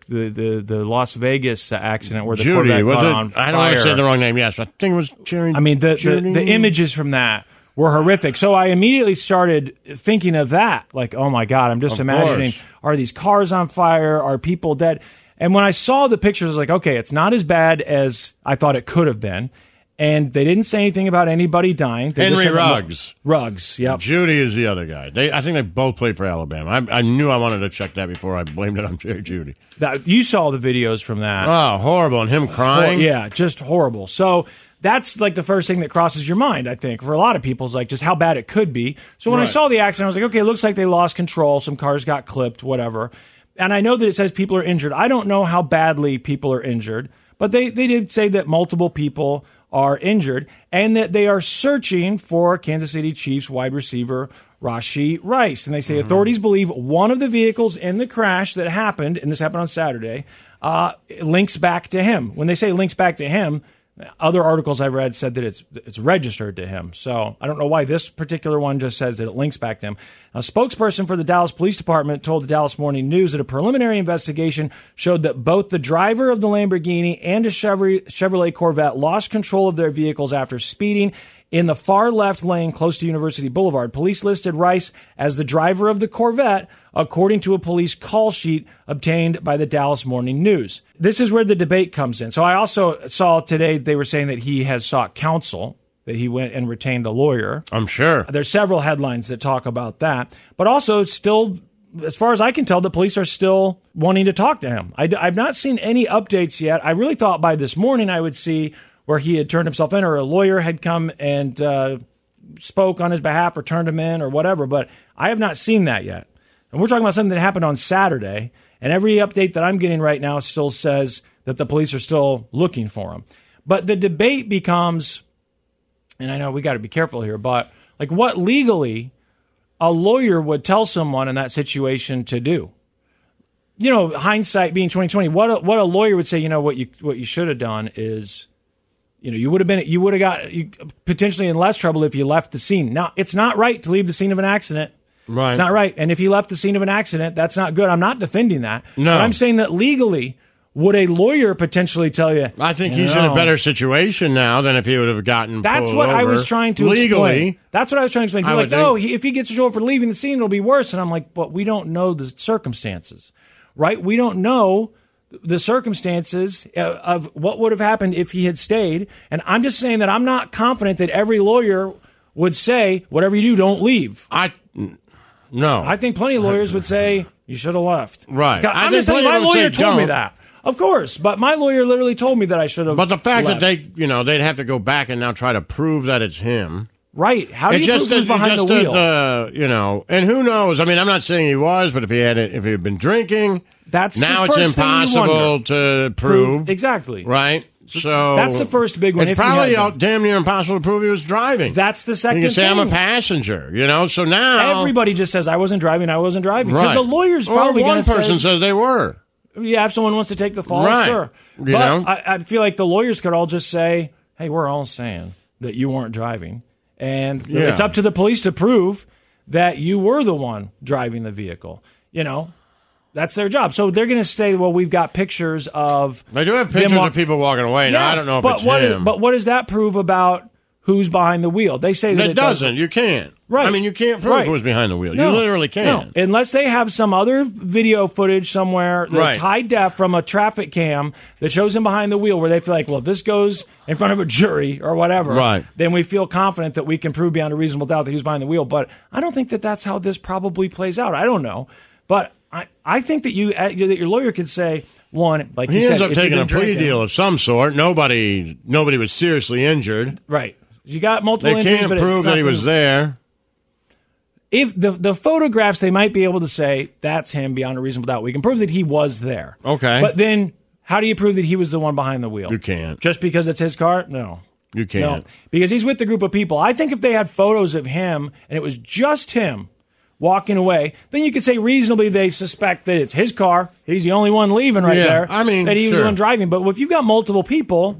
the Las Vegas accident where the Judy, Corvette was caught it? on fire? I don't want to say the wrong name. Yes, I think it was Jerry. I mean, the images from that were horrific. So I immediately started thinking of that. Like, oh, my God, I'm just imagining, are these cars on fire? Are people dead? And when I saw the pictures, I was like, okay, it's not as bad as I thought it could have been. And they didn't say anything about anybody dying. They Henry Ruggs. Ruggs, yep. Judy is the other guy. I think they both played for Alabama. I knew I wanted to check that before I blamed it on Jerry Judy. You saw the videos from that. Oh, horrible. And him crying? Yeah, just horrible. So that's like the first thing that crosses your mind, I think, for a lot of people, is like just how bad it could be. So when I saw the accident, I was like, okay, it looks like they lost control. Some cars got clipped, whatever. And I know that it says people are injured. I don't know how badly people are injured, but they did say that multiple people are injured and that they are searching for Kansas City Chiefs wide receiver Rashee Rice. And they say authorities believe one of the vehicles in the crash that happened, and this happened on Saturday, links back to him. When they say links back to him, other articles I've read said that it's registered to him. So I don't know why this particular one just says that it links back to him. A spokesperson for the Dallas Police Department told the Dallas Morning News that a preliminary investigation showed that both the driver of the Lamborghini and a Chevrolet Corvette lost control of their vehicles after speeding in the far left lane close to University Boulevard. Police listed Rice as the driver of the Corvette, according to a police call sheet obtained by the Dallas Morning News. This is where the debate comes in. So I also saw today they were saying that he has sought counsel, that he went and retained a lawyer. I'm sure. There's several headlines that talk about that. But also still, as far as I can tell, the police are still wanting to talk to him. I've not seen any updates yet. I really thought by this morning I would see where he had turned himself in, or a lawyer had come and spoke on his behalf or turned him in or whatever, but I have not seen that yet. And we're talking about something that happened on Saturday, and every update that I'm getting right now still says that the police are still looking for him. But the debate becomes, and I know we got to be careful here, but Like what legally a lawyer would tell someone in that situation to do. You know, hindsight being 2020, what a lawyer would say, you know, what you should have done is, you know, you would have got potentially in less trouble if you left the scene. Now, it's not right to leave the scene of an accident. Right. It's not right. And if he left the scene of an accident, that's not good. I'm not defending that. No. But I'm saying that legally, would a lawyer potentially tell you? I think he's in a better situation now than if he would have gotten That's pulled what over. I was trying to legally explain. That's what I was trying to explain. You're like, oh, if he gets in trouble for leaving the scene, it'll be worse. And I'm like, but we don't know the circumstances, right? We don't know the circumstances of what would have happened if he had stayed. And I'm just saying that I'm not confident that every lawyer would say, whatever you do, don't leave. No. I think plenty of lawyers would say, you should have left. Right. I'm just saying, my lawyer told me that. Of course, but my lawyer literally told me that I should have. But the fact left. that they'd have to go back and now try to prove that it's him. Right. How do you prove who's behind the wheel? And who knows? I mean, I'm not saying he was, but if he had been drinking, that's now the first it's impossible to prove. Exactly. Right. So that's the first big one. It's probably damn near impossible to prove he was driving. That's the second. You can say thing. I'm a passenger. So now everybody just says I wasn't driving. Because right. the lawyer's probably one person says they were. Yeah, if someone wants to take the fall, right. sure. I feel like the lawyers could all just say, hey, we're all saying that you weren't driving. And it's up to the police to prove that you were the one driving the vehicle. That's their job. So they're going to say, well, we've got pictures of... They do have pictures of people walking away. Now, I don't know if it's him. But what does that prove about who's behind the wheel? They say that it doesn't. You can't. Right. I mean, you can't prove who's behind the wheel. No. You literally can't. No. Unless they have some other video footage somewhere that's high def from a traffic cam that shows him behind the wheel where they feel like, well, if this goes in front of a jury or whatever, then we feel confident that we can prove beyond a reasonable doubt that he was behind the wheel. But I don't think that that's how this probably plays out. I don't know. But I think that your lawyer could say, one, like he you said, ends up taking a plea deal of some sort. Nobody was seriously injured. Right. You got multiple injuries. They can't prove that he was there. If the photographs, they might be able to say that's him beyond a reasonable doubt. We can prove that he was there. Okay. But then how do you prove that he was the one behind the wheel? You can't. Just because it's his car? No. You can't. No. Because he's with the group of people. I think if they had photos of him and it was just him walking away, then you could say reasonably they suspect that it's his car. He's the only one leaving there. I mean, that he was the one driving. But if you've got multiple people,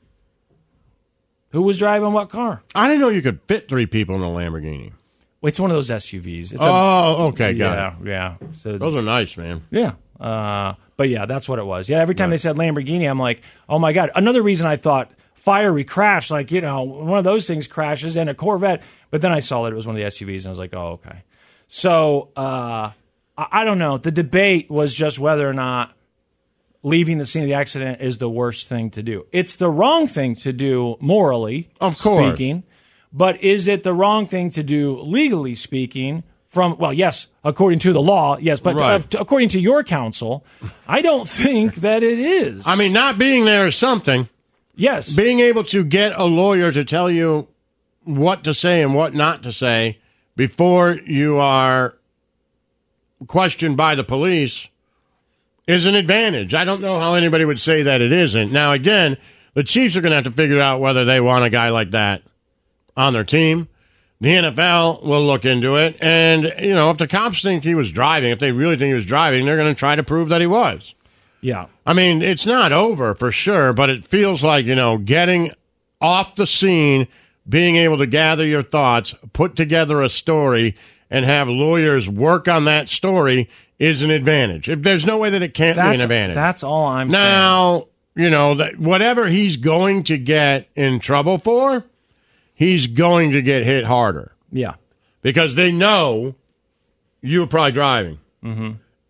who was driving what car? I didn't know you could fit 3 people in a Lamborghini. It's one of those SUVs. Okay, got it. Yeah. So, those are nice, man. Yeah. But yeah, that's what it was. Yeah, every time they said Lamborghini, I'm like, oh my God. Another reason I thought fiery crash, like, one of those things crashes and a Corvette. But then I saw that it was one of the SUVs and I was like, oh, okay. So I don't know. The debate was just whether or not leaving the scene of the accident is the worst thing to do. It's the wrong thing to do morally speaking, but is it the wrong thing to do legally speaking? Yes, according to the law, yes, but according to your counsel, I don't think that it is. I mean, not being there is something. Yes. Being able to get a lawyer to tell you what to say and what not to say before you are questioned by the police is an advantage. I don't know how anybody would say that it isn't. Now, again, the Chiefs are going to have to figure out whether they want a guy like that on their team. The NFL will look into it. And, if the cops think he was driving, if they really think he was driving, they're going to try to prove that he was. Yeah. I mean, it's not over for sure, but it feels like, getting off the scene, being able to gather your thoughts, put together a story, and have lawyers work on that story is an advantage. If there's no way that it can't be an advantage. That's all I'm saying. Now, that whatever he's going to get in trouble for, he's going to get hit harder. Yeah. Because they know you were probably driving. Mm-hmm.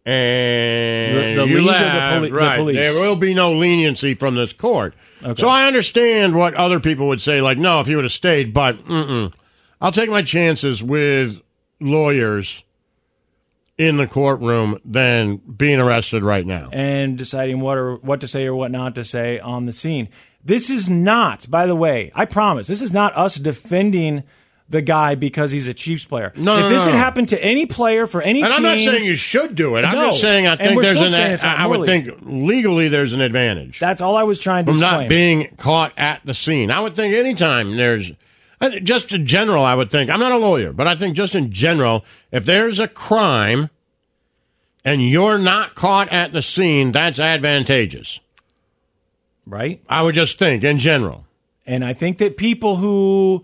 And the you league left, or the police? There will be no leniency from this court. Okay. So I understand what other people would say, like, no, if he would have stayed, but I'll take my chances with lawyers in the courtroom than being arrested right now. And deciding what to say or what not to say on the scene. This is not, by the way, I promise, this is not us defending the guy because he's a Chiefs player. If this had happened to any player for any team... And I'm not saying you should do it. I'm just saying I think I would think legally there's an advantage. That's all I was trying to explain. explain. From not being caught at the scene. I would think anytime there's... Just in general, I would think. I'm not a lawyer, but I think just in general, if there's a crime and you're not caught at the scene, that's advantageous. Right? I would just think in general. And I think that people who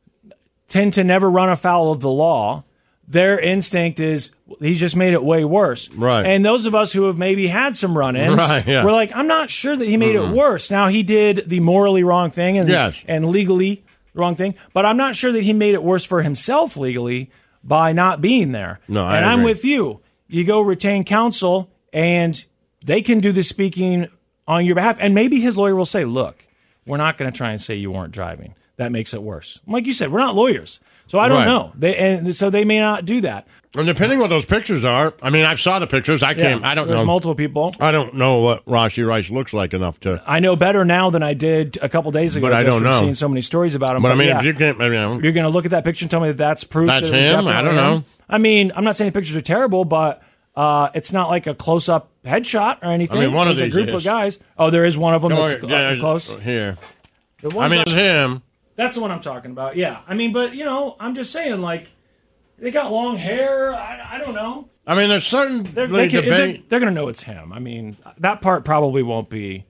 tend to never run afoul of the law, their instinct is, he's just made it way worse. Right. And those of us who have maybe had some run-ins, we're like, I'm not sure that he made it worse. Now, he did the morally wrong thing and legally wrong thing, but I'm not sure that he made it worse for himself legally by not being there. No, and I'm with you. You go retain counsel, and they can do the speaking on your behalf. And maybe his lawyer will say, look, we're not going to try and say you weren't driving. That makes it worse. Like you said, we're not lawyers. So I don't know. So they may not do that. And depending what those pictures are, I mean, I saw the pictures. I don't know. There's multiple people. I don't know what Rashee Rice looks like enough to. I know better now than I did a couple days ago. But I don't know. Seeing so many stories about him. But I mean, if you can't, you're going to look at that picture and tell me that that's proof that's that it was him. I don't know. Him. I mean, I'm not saying the pictures are terrible, but it's not like a close-up headshot or anything. I mean, one of There's these a group of guys. Oh, there is one of them that's close. Here. I mean, it's him. That's the one I'm talking about. Yeah. I mean, but, I'm just saying, like, they got long hair. I don't know. I mean, there's certain they're going to know it's him. I mean, that part probably won't be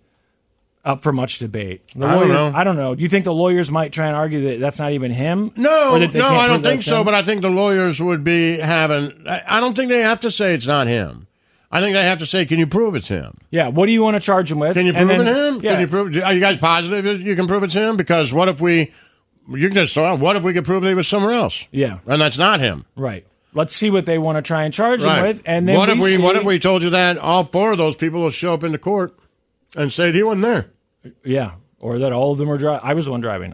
up for much debate. I don't know. Do you think the lawyers might try and argue that that's not even him? No, I don't think so. But I think the lawyers would be having. I don't think they have to say it's not him. I think they have to say, can you prove it's him? Yeah. What do you want to charge him with? Can you prove it's him? Yeah. Can you prove? Are you guys positive you can prove it's him? Because what if we? You can just what if we could prove that he was somewhere else? Yeah, and that's not him. Right. Let's see what they want to try and charge him with, and then what if we told you that all four of those people will show up into court and say he wasn't there? Yeah, or that all of them were driving. I was the one driving.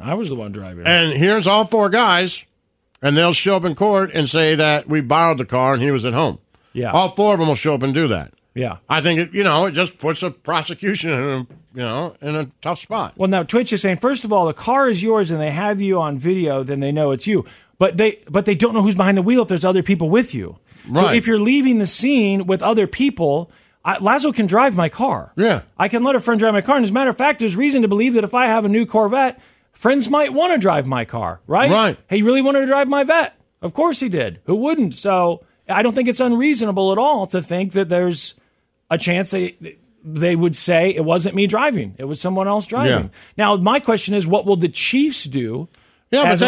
And here's all four guys, and they'll show up in court and say that we borrowed the car and he was at home. Yeah, all four of them will show up and do that. Yeah, I think it just puts a prosecution in a tough spot. Well, now Twitch is saying, first of all, the car is yours, and they have you on video, then they know it's you. But they don't know who's behind the wheel if there's other people with you. Right. So if you're leaving the scene with other people, Lazo can drive my car. Yeah, I can let a friend drive my car. And as a matter of fact, there's reason to believe that if I have a new Corvette, friends might want to drive my car. Right? Right. He really wanted to drive my Vet. Of course he did. Who wouldn't? So I don't think it's unreasonable at all to think that there's a chance they would say it wasn't me driving. It was someone else driving. Yeah. Now, my question is, what will the Chiefs do? Yeah, but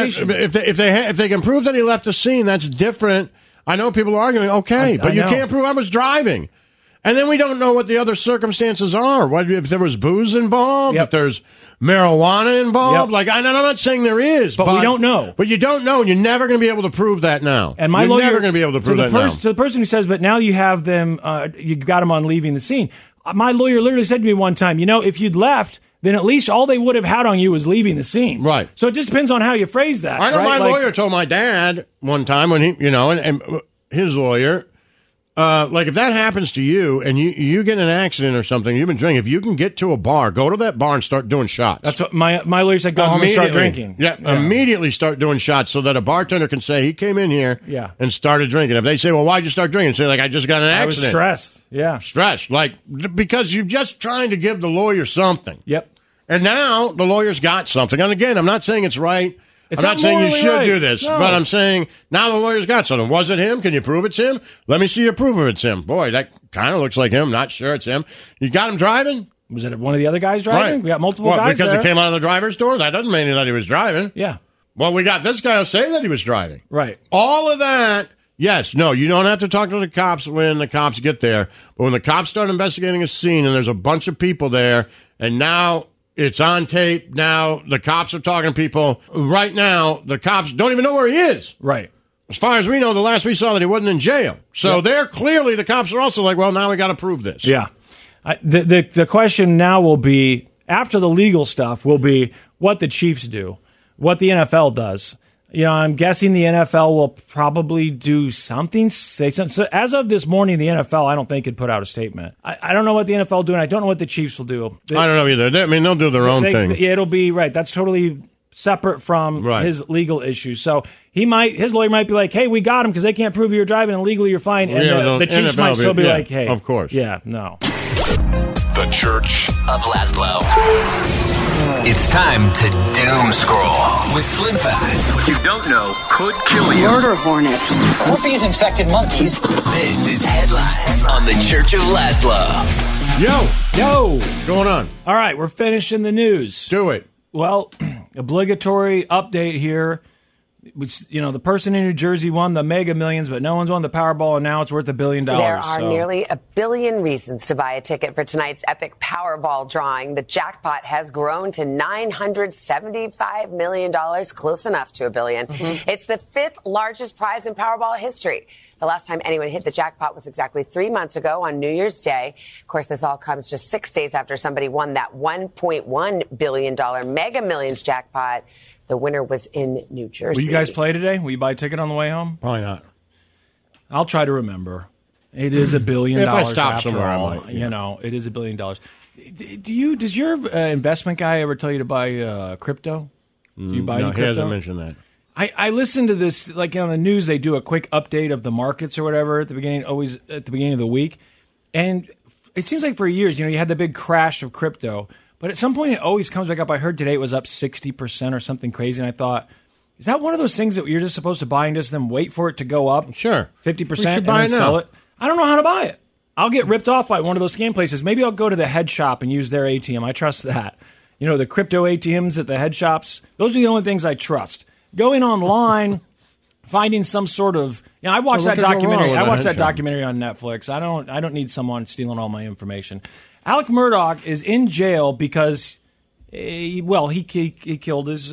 if they can prove that he left the scene, that's different. I know people are arguing, okay, but you can't prove I was driving. And then we don't know what the other circumstances are. What if there was booze involved? Yep. If there's marijuana involved? Yep. I'm not saying there is. But we don't know. But you don't know, and you're never going to be able to prove that now. And you're never going to be able to prove that now. So the person who says, but now you have them, you got them on leaving the scene. My lawyer literally said to me one time, if you'd left, then at least all they would have had on you was leaving the scene. Right. So it just depends on how you phrase that. I know my lawyer told my dad one time when he, and his lawyer, if that happens to you and you get in an accident or something, you've been drinking, if you can get to a bar, go to that bar and start doing shots. That's what my lawyer said, go home and start drinking. Yeah, immediately start doing shots so that a bartender can say he came in here and started drinking. If they say, well, why'd you start drinking? Say, I just got in an accident. I was stressed. Yeah. Stressed. Because you're just trying to give the lawyer something. Yep. And now the lawyer's got something. And again, I'm not saying it's right. I'm not saying you should do this, but I'm saying now the lawyer's got something. Was it him? Can you prove it's him? Let me see you prove it's him. Boy, that kind of looks like him. Not sure it's him. You got him driving? Was it one of the other guys driving? Right. We got multiple guys because there? It came out of the driver's door? That doesn't mean that he was driving. Yeah. Well, we got this guy who say that he was driving. Right. All of that. Yes, no, you don't have to talk to the cops when the cops get there. But when the cops start investigating a scene and there's a bunch of people there, and now it's on tape. Now the cops are talking to people. Right now, the cops don't even know where he is. Right. As far as we know, the last we saw that he wasn't in jail. So they're clearly, the cops are also like, well, now we got to prove this. Yeah. The question now will be, after the legal stuff, will be what the Chiefs do, what the NFL does. I'm guessing the NFL will probably do something. So as of this morning, the NFL, I don't think, could put out a statement. I don't know what the NFL will do, and I don't know what the Chiefs will do. I don't know either. They'll do their own thing. It'll be, right, that's totally separate from his legal issues. So his lawyer might be like, hey, we got him because they can't prove you're driving and legally you're fine. And the Chiefs might still be like, hey. Of course. Yeah, no. The Church of Laszlo. It's time to doom scroll with Slim Fast. What you don't know could kill you. Murder hornets. Herpes-infected monkeys. This is Headlines on the Church of Laszlo. Yo! What's going on? All right, we're finishing the news. Do it. Well, obligatory update here. The person in New Jersey won the Mega Millions, but no one's won the Powerball, and now it's worth $1 billion. There are nearly 1 billion reasons to buy a ticket for tonight's epic Powerball drawing. The jackpot has grown to $975 million, close enough to $1 billion. Mm-hmm. It's the 5th largest prize in Powerball history. The last time anyone hit the jackpot was exactly 3 months ago on New Year's Day. Of course, this all comes just 6 days after somebody won that $1.1 billion Mega Millions jackpot. The winner was in New Jersey. Will you guys play today? Will you buy a ticket on the way home? Probably not. I'll try to remember. It is $1 billion. If I stop after somewhere, all. I might. It is $1 billion. Does your investment guy ever tell you to buy crypto? Do you buy any crypto? He hasn't mentioned that. I listened to this, like on the news, they do a quick update of the markets or whatever at the beginning of the week. And it seems like for years, you had the big crash of crypto. But at some point, it always comes back up. I heard today it was up 60% or something crazy. And I thought, is that one of those things that you're just supposed to buy and just then wait for it to go up? Sure. 50% and then sell it? I don't know how to buy it. I'll get ripped off by one of those scam places. Maybe I'll go to the head shop and use their ATM. I trust that. The crypto ATMs at the head shops, those are the only things I trust. Going online, finding some sort of... I watched that documentary. I watched that documentary on Netflix. I don't need someone stealing all my information. Alec Murdaugh is in jail because, he killed his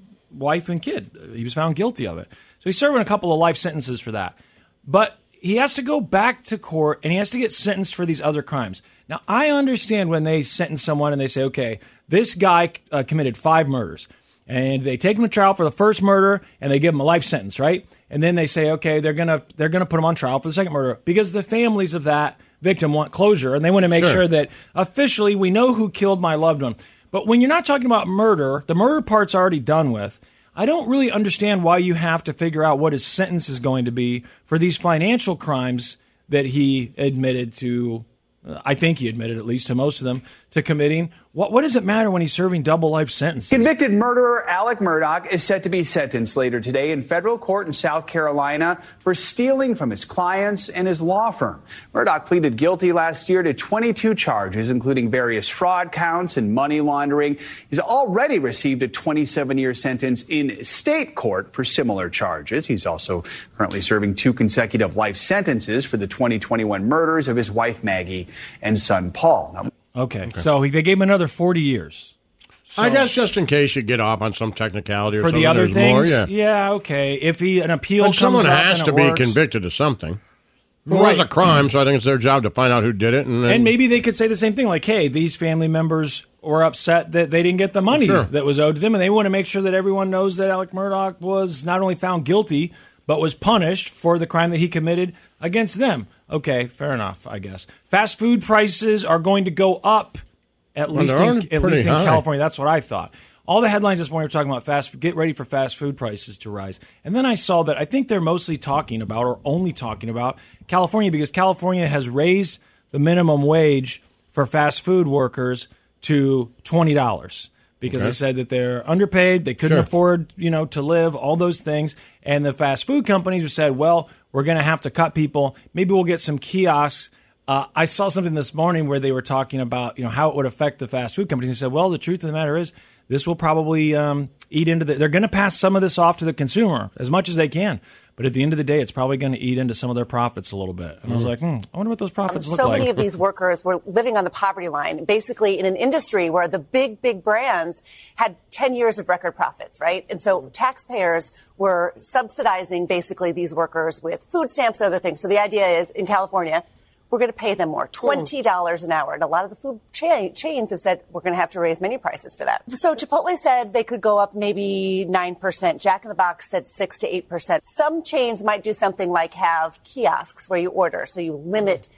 wife and kid. He was found guilty of it. So he's serving a couple of life sentences for that. But he has to go back to court, and he has to get sentenced for these other crimes. Now, I understand when they sentence someone and they say, okay, this guy committed 5 murders. And they take him to trial for the first murder, and they give him a life sentence, right? And then they say, okay, they're gonna put him on trial for the second murder because the families of that victim want closure, and they want to make sure that officially we know who killed my loved one. But when you're not talking about murder, the murder part's already done with. I don't really understand why you have to figure out what his sentence is going to be for these financial crimes that he admitted to. I think he admitted at least to most of them to committing. What does it matter when he's serving double life sentences? Convicted murderer Alec Murdaugh is set to be sentenced later today in federal court in South Carolina for stealing from his clients and his law firm. Murdaugh pleaded guilty last year to 22 charges, including various fraud counts and money laundering. He's already received a 27-year sentence in state court for similar charges. He's also currently serving 2 consecutive life sentences for the 2021 murders of his wife Maggie and son Paul. Okay. So they gave him another 40 years. So, I guess just in case you get off on some technicality or for something. For the other things? More, yeah, okay. If an appeal comes someone up has to be convicted of something. It was a crime, so I think it's their job to find out who did it. And maybe they could say the same thing, like, hey, these family members were upset that they didn't get the money that was owed to them, and they want to make sure that everyone knows that Alec Murdaugh was not only found guilty, but was punished for the crime that he committed against them. Okay, fair enough, I guess. Fast food prices are going to go up, at least in California. That's what I thought. All the headlines this morning were talking about get ready for fast food prices to rise. And then I saw that I think they're mostly talking about, or only talking about, California, because California has raised the minimum wage for fast food workers to $20. Because they said that they're underpaid, they couldn't afford, to live, all those things. And the fast food companies have said, well, we're going to have to cut people. Maybe we'll get some kiosks. I saw something this morning where they were talking about, how it would affect the fast food companies. And said, well, the truth of the matter is this will probably eat into they're going to pass some of this off to the consumer as much as they can. But at the end of the day, it's probably going to eat into some of their profits a little bit. And I was like, I wonder what those profits look like. So many of these workers were living on the poverty line, basically in an industry where the big brands had 10 years of record profits, right? And so taxpayers were subsidizing basically these workers with food stamps and other things. So the idea is in California, we're going to pay them more, $20 an hour. And a lot of the food chains have said we're going to have to raise menu prices for that. So Chipotle said they could go up maybe 9%. Jack in the Box said 6 to 8%. Some chains might do something like have kiosks where you order. So you limit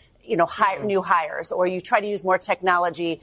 new hires, or you try to use more technology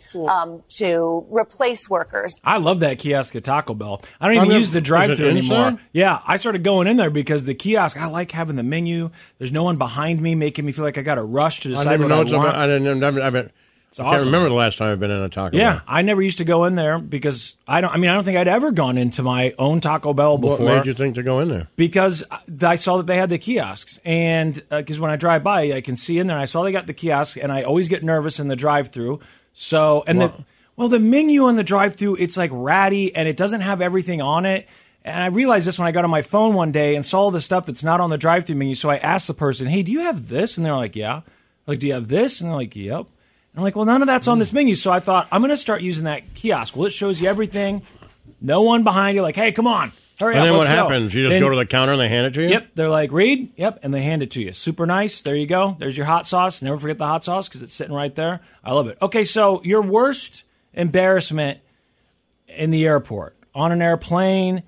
to replace workers. I love that kiosk at Taco Bell. I don't even use the drive-thru anymore. Yeah, I started going in there because the kiosk, I like having the menu. There's no one behind me making me feel like I got to rush to decide what I want. It's awesome. I can't remember the last time I've been in a Taco Bell. Yeah, I never used to go in there because I don't think I'd ever gone into my own Taco Bell before. What made you think to go in there? Because I saw that they had the kiosks, and because when I drive by, I can see in there. And I saw they got the kiosks, and I always get nervous in the drive-through. So, and the menu on the drive-through, it's like ratty, and it doesn't have everything on it. And I realized this when I got on my phone one day and saw all the stuff that's not on the drive-through menu. So I asked the person, "Hey, do you have this?" And they're like, "Yeah." Like, "Do you have this?" And they're like, "Yep." I'm like, well, none of that's on this menu. So I thought, I'm going to start using that kiosk. Well, it shows you everything. No one behind you. Like, hey, come on. Hurry up. And then what happens? You just go to the counter and they hand it to you? Yep. They're like, read. Yep. And they hand it to you. Super nice. There you go. There's your hot sauce. Never forget the hot sauce because it's sitting right there. I love it. Okay, so your worst embarrassment in the airport, on an airplane,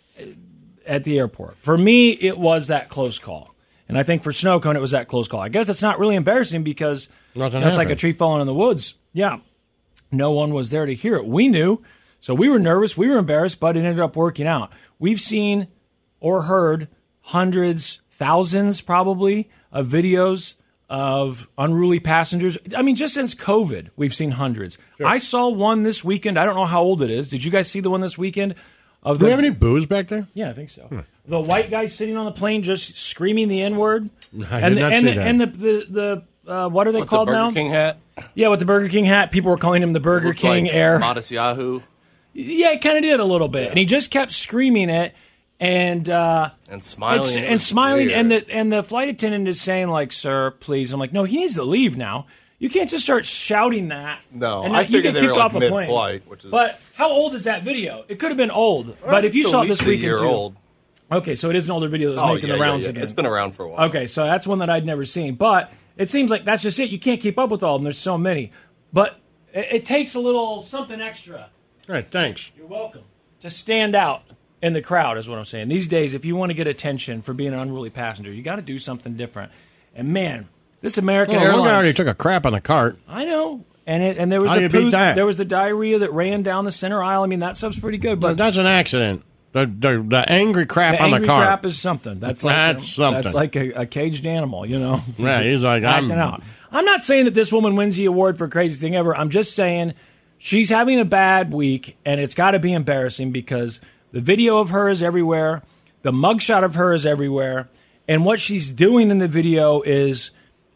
at the airport. For me, it was that close call. And I think for Snow Cone, it was that close call. I guess it's not really embarrassing because that's like a tree falling in the woods. Yeah. No one was there to hear it. We knew. So we were nervous. We were embarrassed, but it ended up working out. We've seen or heard hundreds, thousands probably, of videos of unruly passengers. I mean, just since COVID, we've seen hundreds. Sure. I saw one this weekend. I don't know how old it is. Did you guys see the one this weekend? Do we have any booze back there? Yeah, I think so. The white guy sitting on the plane just screaming the N-word. I did not see that. And the what are they called now? With the Burger King hat? Yeah, with the Burger King hat. People were calling him the Burger King Air. Modest Yahoo. Yeah, it kind of did a little bit. Yeah. And he just kept screaming it and smiling. And smiling. And the flight attendant is saying, like, sir, please. I'm like, no, he needs to leave now. You can't just start shouting that. No, I figured they were like mid-flight. But how old is that video? It could have been old. But if you saw it this weekend, too. Old. Okay, so it is an older video that's making the rounds again. It's been around for a while. Okay, so that's one that I'd never seen. But it seems like that's just it. You can't keep up with all of them. There's so many. But it takes a little something extra. All right, thanks. You're welcome. To stand out in the crowd is what I'm saying. These days, if you want to get attention for being an unruly passenger, you got to do something different. And, man, this American Airlines. One guy already took a crap on the cart. I know. And there was there was the diarrhea that ran down the center aisle. I mean, that stuff's pretty good. But that's an accident. The angry crap on the cart. Angry crap is something. That's something. That's like a caged animal, you know. Yeah, he's like acting out. I'm not saying that this woman wins the award for craziest thing ever. I'm just saying she's having a bad week, and it's got to be embarrassing because the video of her is everywhere, the mugshot of her is everywhere, and what she's doing in the video is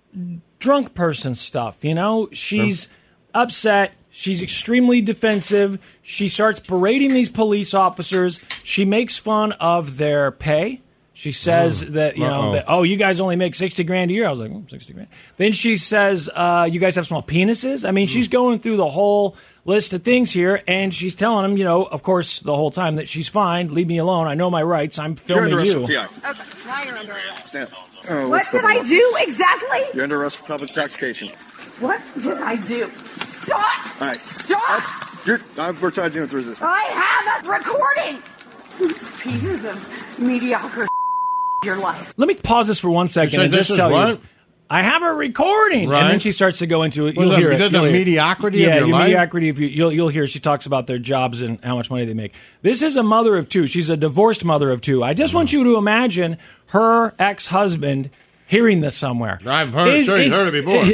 drunk person stuff. You know, she's upset. She's extremely defensive. She starts berating these police officers. She makes fun of their pay. She says that, you know, you guys only make $60,000 a year. I was like, $60,000. Then she says, you guys have small penises. I mean, she's going through the whole list of things here, and she's telling them, you know, of course, the whole time that she's fine. Leave me alone. I know my rights. I'm filming you. Okay, now you're under arrest. What did I do exactly? You're under arrest for public intoxication. What did I do? Stop! All right. Stop! We're charging you with resistance. I have a recording! Pieces of mediocre your life. Let me pause this for 1 second and just tell you. I have a recording, and then she starts to go into it. You'll hear it. The mediocrity of your life? Mediocrity. You'll hear. She talks about their jobs and how much money they make. This is a mother of two. She's a divorced mother of two. I just want you to imagine her ex-husband hearing this somewhere. I've heard. He's heard it before.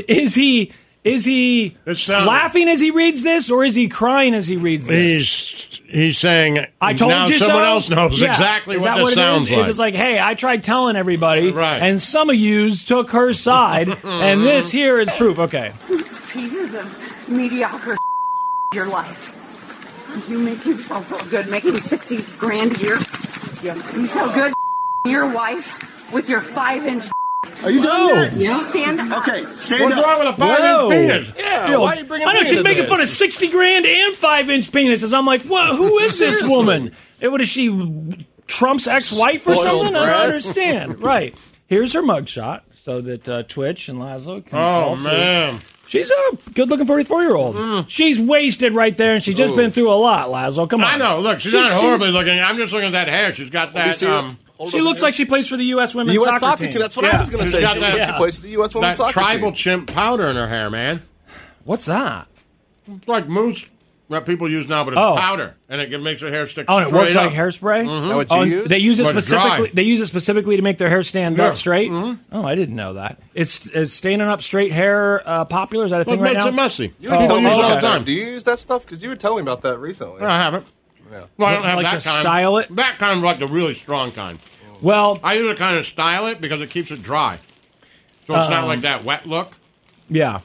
Is he laughing as he reads this, or is he crying as he reads this? He's saying, I told now you someone so? else knows exactly what this sounds like. It's like, hey, I tried telling everybody, and some of yous took her side, and this here is proof. Okay. Pieces of mediocre your life. You make yourself so good, making $60,000 a year. You so good your wife with your 5-inch. Are you done yet? Yeah. Stand up. Okay, stand up. What's wrong with a 5-inch penis? Yeah, why are you bringing I know she's making fun of $60,000 and 5-inch penises. I'm like, what? Who is this woman? What is she? Trump's ex-wife or something? I don't understand. Right. Here's her mugshot so that Twitch and Laszlo can all see. Man. She's a good-looking 44-year-old. She's wasted right there, and she's just been through a lot, Laszlo. Come on. I know. Look, she's not horribly looking. I'm just looking at that hair. She's got that. She looks like she plays for the U.S. women's soccer team. That's what I was going to say. She looks like she plays for the U.S. women's soccer team. That tribal chimp powder in her hair, man. What's that? It's like moose What people use now, but it's powder, and it makes their hair stick straight up. Oh, it works like hairspray? Mm-hmm. That what you use? They use it specifically. They use it specifically to make their hair stand up straight. Mm-hmm. Oh, I didn't know that. Is standing up straight hair popular? Is that a thing right now? It makes it messy. People use it all the time. Do you use that stuff? Because you were telling me about that recently. I haven't. Yeah. Well, I don't have like that to kind. Style it. That kind of like the really strong kind. Well, I usually kind of style it because it keeps it dry, so it's not like that wet look. Yeah.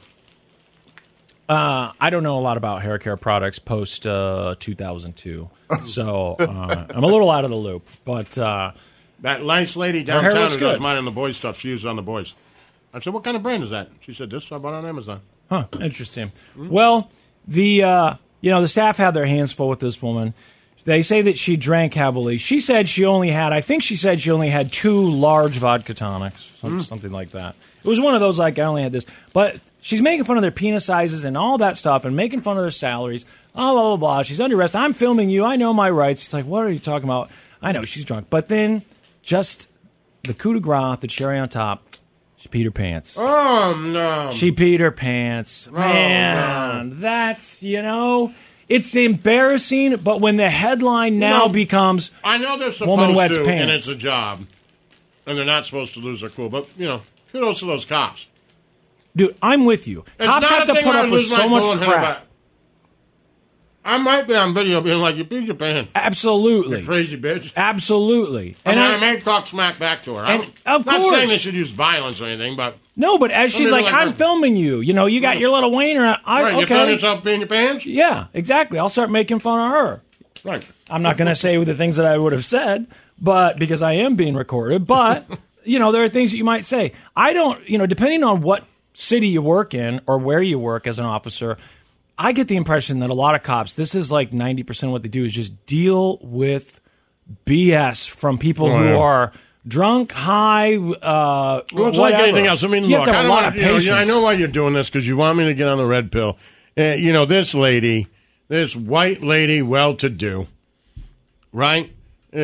I don't know a lot about hair care products post 2002, so I'm a little out of the loop. But that nice lady downtown who does mine and the boys stuff, she uses on the boys. I said, "What kind of brand is that?" She said, "This I bought on Amazon." Huh? Interesting. Mm-hmm. Well, the staff had their hands full with this woman. They say that she drank heavily. She said she only had 2 large vodka tonics, something like that. It was one of those, like, I only had this. But she's making fun of their penis sizes and all that stuff and making fun of their salaries. Blah, blah, blah, blah. She's under arrest. I'm filming you. I know my rights. It's like, what are you talking about? I know she's drunk. But then just the coup de grace, the cherry on top, she peed her pants. Oh, no. She peed her pants. Oh, Man, no. that's, it's embarrassing. But when the headline now becomes I know they're woman supposed wets to, pants. and it's a job, and they're not supposed to lose their cool. But, kudos to those cops. Dude, I'm with you. It's Cops not have to put up with so much crap. I might be on video being like, you peed your pants. Absolutely. You crazy bitch. Absolutely. And I may talk smack back to her. And I'm of not course. saying they should use violence or anything, but... No, but as she's like, I'm filming you. You got your little wiener. Right, okay. you found yourself peeing your pants? Yeah, exactly. I'll start making fun of her. Right. I'm not going to say the things that I would have said, but because I am being recorded, but... there are things that you might say. I don't, depending on what city you work in or where you work as an officer, I get the impression that a lot of cops, this is like 90% of what they do is just deal with BS from people who are drunk, high, well, it's like anything else. I mean, you look, have to have a lot of patience. I know why you're doing this because you want me to get on the red pill. This lady, this white lady, well-to-do, right?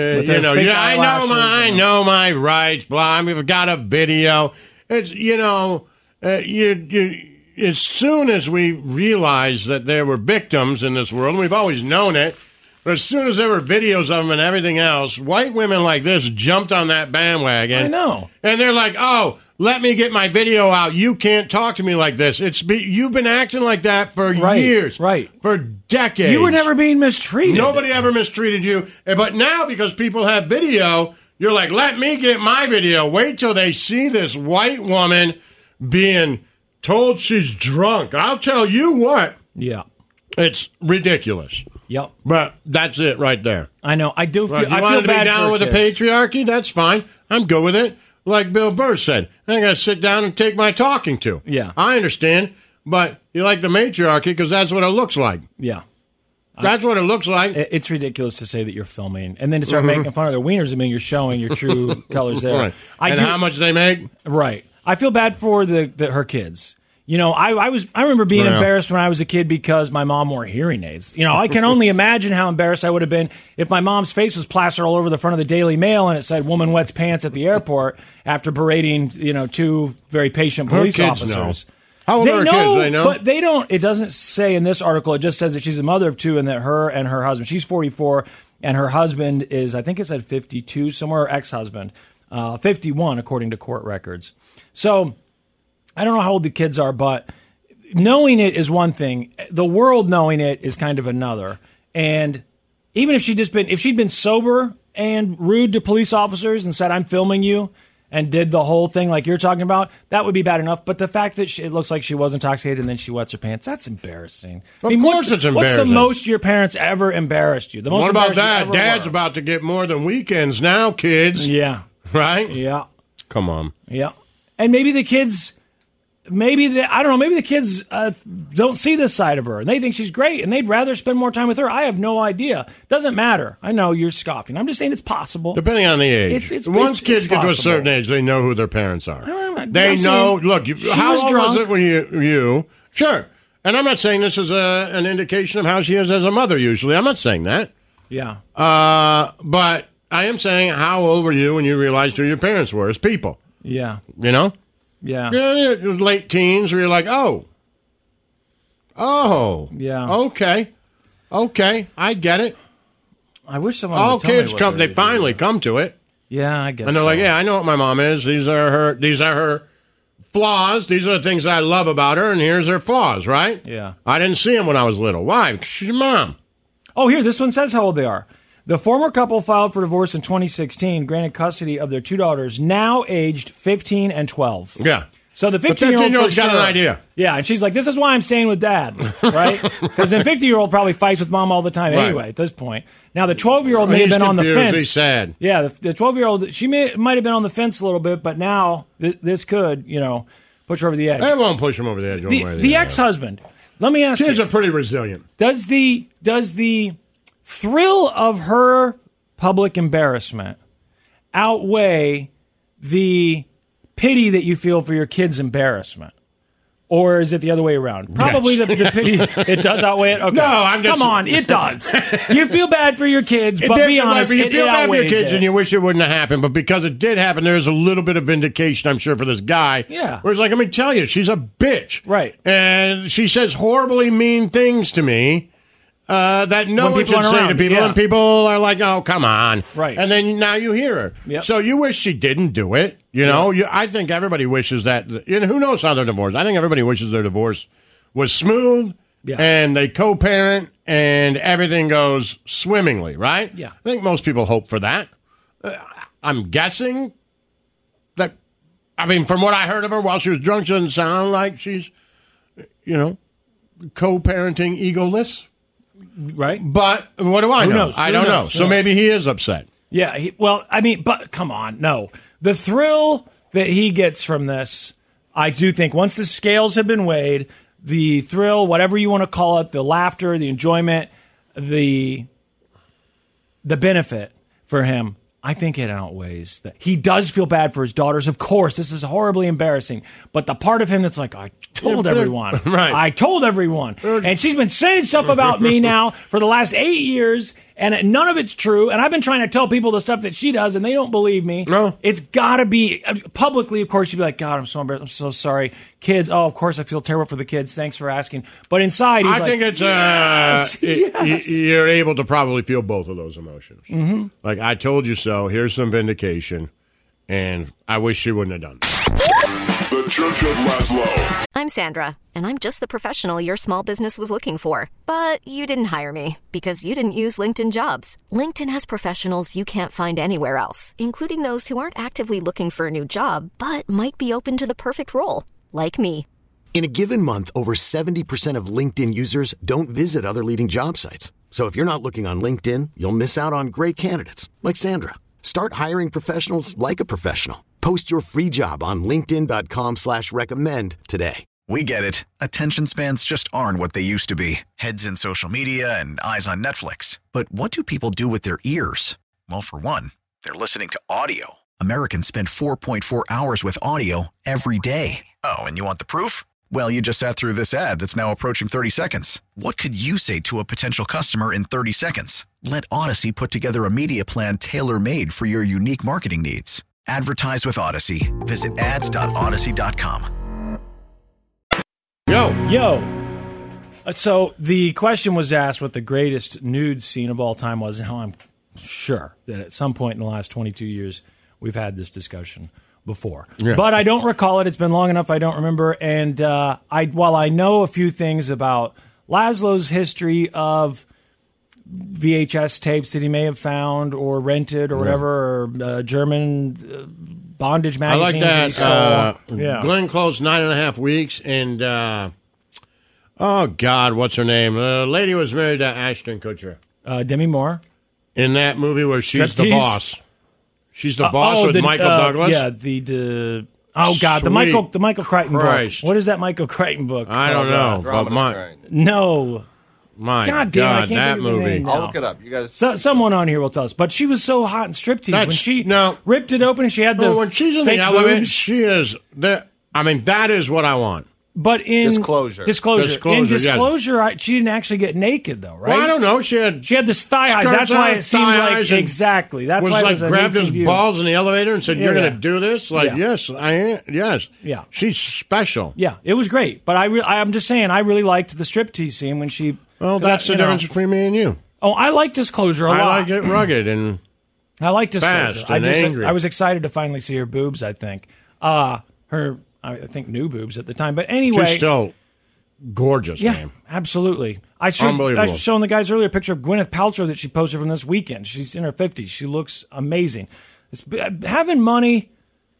I know my rights. Blah. We've got a video. It's as soon as we realized that there were victims in this world, and we've always known it. But as soon as there were videos of them and everything else, white women like this jumped on that bandwagon. I know, and they're like, "Oh, let me get my video out. You can't talk to me like this. You've been acting like that for years, right? For decades. You were never being mistreated. Nobody ever mistreated you. But now, because people have video, you're like, let me get my video. Wait till they see this white woman being told she's drunk. I'll tell you what. Yeah. It's ridiculous. Yep. But that's it right there. I know. I do feel, right. I feel bad. You want to bad be down with the patriarchy? That's fine. I'm good with it. Like Bill Burr said, I got to sit down and take my talking to. Yeah. I understand. But you like the matriarchy because that's what it looks like. Yeah. That's what it looks like. It's ridiculous to say that you're filming and then to start making fun of their wieners. I mean, you're showing your true colors there. Right. How much they make? Right. I feel bad for her kids. I remember being embarrassed when I was a kid because my mom wore hearing aids. I can only imagine how embarrassed I would have been if my mom's face was plastered all over the front of the Daily Mail and it said "woman wets pants" at the airport after berating 2 very patient police officers. Know. How old are her kids? They know, but they don't. It doesn't say in this article. It just says that she's a mother of 2 and that her and her husband. She's 44 and her husband is, I think it said 52 somewhere. Her ex-husband, 51 according to court records. So. I don't know how old the kids are, but knowing it is one thing. The world knowing it is kind of another. And even if she'd been sober and rude to police officers and said, "I'm filming you," and did the whole thing like you're talking about, that would be bad enough. But the fact that it looks like she was intoxicated and then she wets her pants, that's embarrassing. Of course it's embarrassing. What's the most your parents ever embarrassed you? What about that? Dad's about to get more than weekends now, kids. Yeah. Right? Yeah. Come on. Yeah. And maybe the kids... Maybe the kids don't see this side of her, and they think she's great, and they'd rather spend more time with her. I have no idea. Doesn't matter. I know you're scoffing. I'm just saying it's possible. Depending on the age. Once kids get to a certain age, they know who their parents are. They know. Look, how old was it when you? Sure. And I'm not saying this is an indication of how she is as a mother, usually. I'm not saying that. Yeah. But I am saying how old were you when you realized who your parents were as people? Yeah. Yeah, late teens where you're like, oh, yeah, okay. Okay, I get it. I wish someone all would tell me kids what come. they They finally come to it, Yeah, I guess. and they're like, "Yeah, I know what my mom is. These are her flaws. These are the things I love about her, and here's her flaws." Right? Yeah. I didn't see them when I was little. Why? Because she's your mom. Oh, here, this one says how old they are. The former couple filed for divorce in 2016, granted custody of their two daughters, now aged 15 and 12. Yeah. So the 15-year-old's got an idea. Yeah, and she's like, this is why I'm staying with Dad, right? Because the 50-year-old probably fights with Mom all the time anyway at this point. Now, the 12-year-old may have been on the fence. He's sad. Yeah, the 12-year-old, she might have been on the fence a little bit, but now this could, push her over the edge. It won't push him over the edge. The ex-husband, let me ask you. Kids are pretty resilient. Does the thrill of her public embarrassment outweigh the pity that you feel for your kid's embarrassment? Or is it the other way around? Probably the pity. It does outweigh it? Okay. No, I'm just... Come on, it does. You feel bad for your kids, but be honest, you feel bad for your kids it. and you wish it wouldn't have happened, but because it did happen, there's a little bit of vindication, I'm sure, for this guy. Yeah. Where it's like, let me tell you, she's a bitch. Right. And she says horribly mean things to me. That no one should say to people, and people are like, "Oh, come on!" Right, and then now you hear her. Yep. So you wish she didn't do it. I think everybody wishes that. Who knows how they're divorced? I think everybody wishes their divorce was smooth, and they co-parent, and everything goes swimmingly. Right? Yeah. I think most people hope for that. I'm guessing that. I mean, from what I heard of her while she was drunk, she doesn't sound like she's, co-parenting egoless. Right. But what do I know? Knows? I don't know. So maybe he is upset. Yeah. But come on. No. The thrill that he gets from this, I do think once the scales have been weighed, the thrill, whatever you want to call it, the laughter, the enjoyment, the benefit for him, I think it outweighs that. He does feel bad for his daughters. Of course, this is horribly embarrassing. But the part of him that's like, I told everyone. Right. I told everyone. And she's been saying stuff about me now for the last 8 years, and none of it's true. And I've been trying to tell people the stuff that she does, and they don't believe me. No. It's got to be, publicly, of course, you'd be like, God, I'm so embarrassed. I'm so sorry. Kids, of course, I feel terrible for the kids. Thanks for asking. But inside, he's I think it's, yes. You're able to probably feel both of those emotions. Mm-hmm. Like, I told you so, here's some vindication, and I wish she wouldn't have done that. The Church of Laszlo. I'm Sandra, and I'm just the professional your small business was looking for. But you didn't hire me because you didn't use LinkedIn Jobs. LinkedIn has professionals you can't find anywhere else, including those who aren't actively looking for a new job, but might be open to the perfect role, like me. In a given month, over 70% of LinkedIn users don't visit other leading job sites. So if you're not looking on LinkedIn, you'll miss out on great candidates like Sandra. Start hiring professionals like a professional. Post your free job on linkedin.com/recommend today. We get it. Attention spans just aren't what they used to be. Heads in social media and eyes on Netflix. But what do people do with their ears? Well, for one, they're listening to audio. Americans spend 4.4 hours with audio every day. Oh, and you want the proof? Well, you just sat through this ad that's now approaching 30 seconds. What could you say to a potential customer in 30 seconds? Let Odyssey put together a media plan tailor-made for your unique marketing needs. Advertise with Odyssey. Visit ads.odyssey.com. Yo. So the question was asked what the greatest nude scene of all time was, and how I'm sure that at some point in the last 22 years we've had this discussion before. Yeah. But I don't recall it. It's been long enough I don't remember. And while I know a few things about Laszlo's history of VHS tapes that he may have found or rented or whatever, or German bondage magazines. I like that. Glenn Close, 9.5 weeks, and oh God, what's her name? The lady was married to Ashton Kutcher. Demi Moore. In that movie where she's the boss. She's the boss with Michael Douglas. Yeah, the Michael Crichton Christ. book. What is that Michael Crichton book? I don't know. But my God, damn, that movie. I'll look it up. You guys. Someone on here will tell us. But she was so hot in striptease when she ripped it open and she had the when she's in the element, she is that is what I want. But in Disclosure, in Disclosure, she didn't actually get naked though, right? Well, I don't know. She had this thigh highs. That's why it seemed like exactly. That's why it was grabbed his balls in the elevator and said, "You're going to do this." Yes, I am. Yes, yeah. She's special. Yeah, it was great. But I'm just saying, I really liked the striptease scene when she Well, that's the difference between me and you. Oh, I like Disclosure a lot. I like it rugged and I like Disclosure. fast and angry. I was excited to finally see her boobs, I think. I think new boobs at the time. But anyway. She's still gorgeous, man. Absolutely. I've shown the guys earlier a picture of Gwyneth Paltrow that she posted from this weekend. She's in her 50s. She looks amazing. Having money,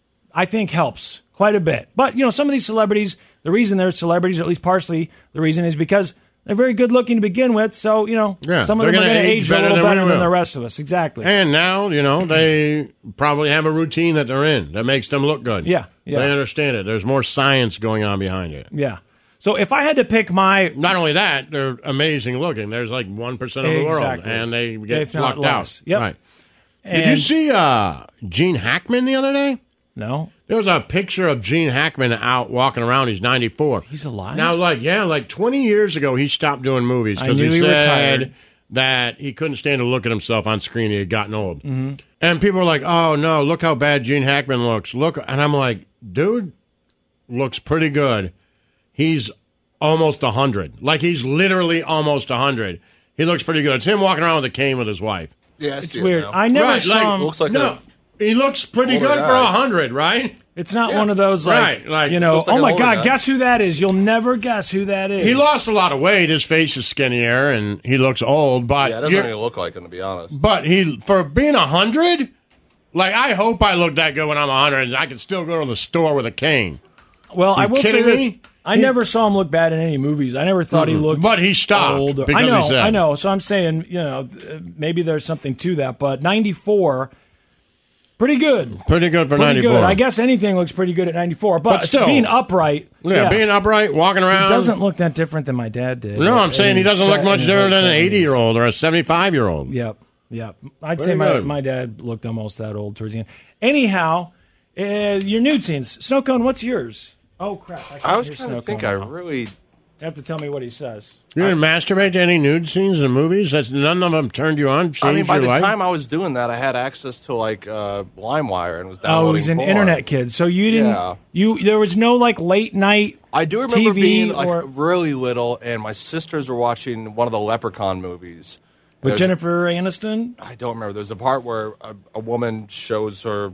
I think, helps quite a bit. But, some of these celebrities, the reason they're celebrities, or at least partially the reason, is because they're very good looking to begin with. So, some of them are going to age a little better than the rest of us. Exactly. And now, they probably have a routine that they're in that makes them look good. Yeah. They understand it. There's more science going on behind it. Yeah. So if I had to pick Not only that, they're amazing looking. There's like 1% of the world, and they get flucked out. Yep. Right. Did you see Gene Hackman the other day? No. There was a picture of Gene Hackman out walking around. He's 94. He's alive? Now, like 20 years ago, he stopped doing movies because he said retired. that he couldn't stand to look at himself on screen. He had gotten old. Mm-hmm. And people were like, oh, no, look how bad Gene Hackman looks. Look. And I'm like, dude looks pretty good. He's almost 100. Like, he's literally almost 100. He looks pretty good. It's him walking around with a cane with his wife. Yeah, it's weird. I never saw him. Looks like he looks pretty good for 100, right? It's not one of those, like oh my God, guess who that is? You'll never guess who that is. He lost a lot of weight. His face is skinnier, and he looks old. But it doesn't even look like him, to be honest. But for being 100, like, I hope I look that good when I'm 100 and I can still go to the store with a cane. Well, I will say this. I never saw him look bad in any movies. I never thought he looked But he stopped old. because I know. So I'm saying, maybe there's something to that. But 94, pretty good. Pretty good for 94. Good. I guess anything looks pretty good at 94. But still, being upright. Yeah, being upright, walking around. He doesn't look that different than my dad did. No, I'm saying he doesn't look much different than an 80-year-old or a 75-year-old. Yep. I'd say my dad looked almost that old towards the end. Anyhow, your nude scenes. Snow Cone, what's yours? Oh, crap. I was trying to think. I really... You have to tell me what he says. You didn't masturbate to any nude scenes in movies? None of them turned you on? By the time I was doing that, I had access to, LimeWire and was downloading he's an porn. internet kid. So you didn't... There was no, late night I do remember TV being, really little, and my sisters were watching one of the Leprechaun movies. With Jennifer Aniston? I don't remember. There's a part where a woman shows her,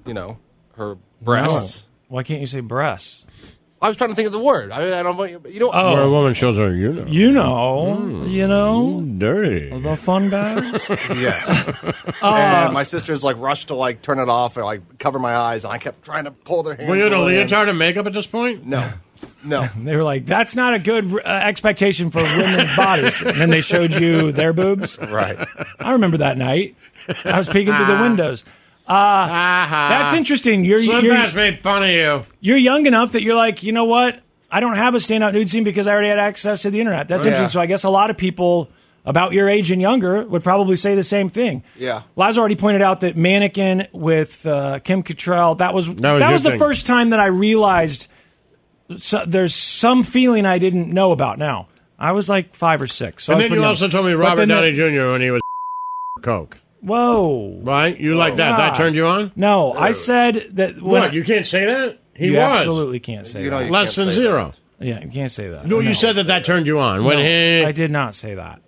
her breasts. No. Why can't you say breasts? I was trying to think of the word. I don't. Where a woman shows her, dirty. The fun bags. Yes. And my sisters rushed to turn it off and cover my eyes, and I kept trying to pull their hands. Were you in a leotard and makeup at this point? No. They were like, that's not a good expectation for women's bodies. And then they showed you their boobs. Right. I remember that night. I was peeking through the windows. That's interesting. Slimfast made fun of you. You're young enough that you're like, you know what? I don't have a standout nude scene because I already had access to the internet. That's interesting. So I guess a lot of people about your age and younger would probably say the same thing. Yeah. Laz already pointed out that Mannequin with Kim Cattrall, that was the first time that I realized there's some feeling I didn't know about now. I was like 5 or 6. So and then you also told me Robert Downey Jr. when he was Coke. Whoa. Right? You like that? That turned you on? No, I said that... What? You can't say that? You absolutely can't say that. Less than zero. Yeah, you can't say that. No, you said that turned you on. I did not say that.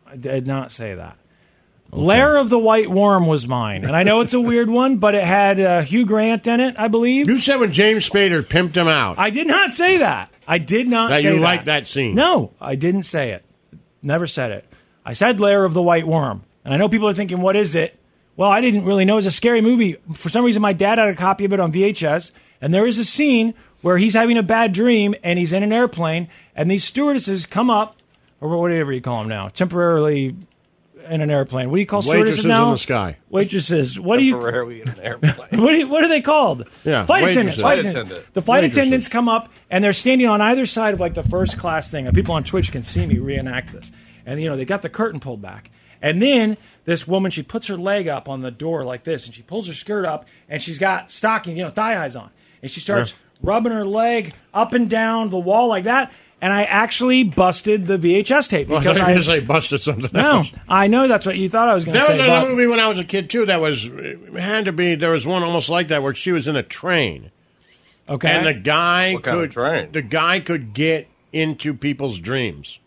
Okay. Lair of the White Worm was mine. And I know it's a weird one, but it had Hugh Grant in it, I believe. You said when James Spader pimped him out. I did not say that. I did not say that. You liked that scene. No, I didn't say it. Never said it. I said Lair of the White Worm. And I know people are thinking, what is it? Well, I didn't really know. It was a scary movie. For some reason, my dad had a copy of it on VHS. And there is a scene where he's having a bad dream and he's in an airplane. And these stewardesses come up, or whatever you call them now, temporarily in an airplane. What do you call stewardesses now? Waitresses in the sky. Waitresses. Temporarily in an airplane. What are they called? Yeah, flight attendants. The flight attendants come up and they're standing on either side of the first class thing. And people on Twitch can see me reenact this. And they got the curtain pulled back. And then this woman, she puts her leg up on the door like this, and she pulls her skirt up, and she's got stocking, thigh highs on. And she starts rubbing her leg up and down the wall like that. And I actually busted the VHS tape. Well, because I was going to say busted something else. No, I know that's what you thought I was going to say. There was a movie when I was a kid, too, there was one almost like that where she was in a train. Okay. And the guy what kind of train? The guy could get into people's dreams.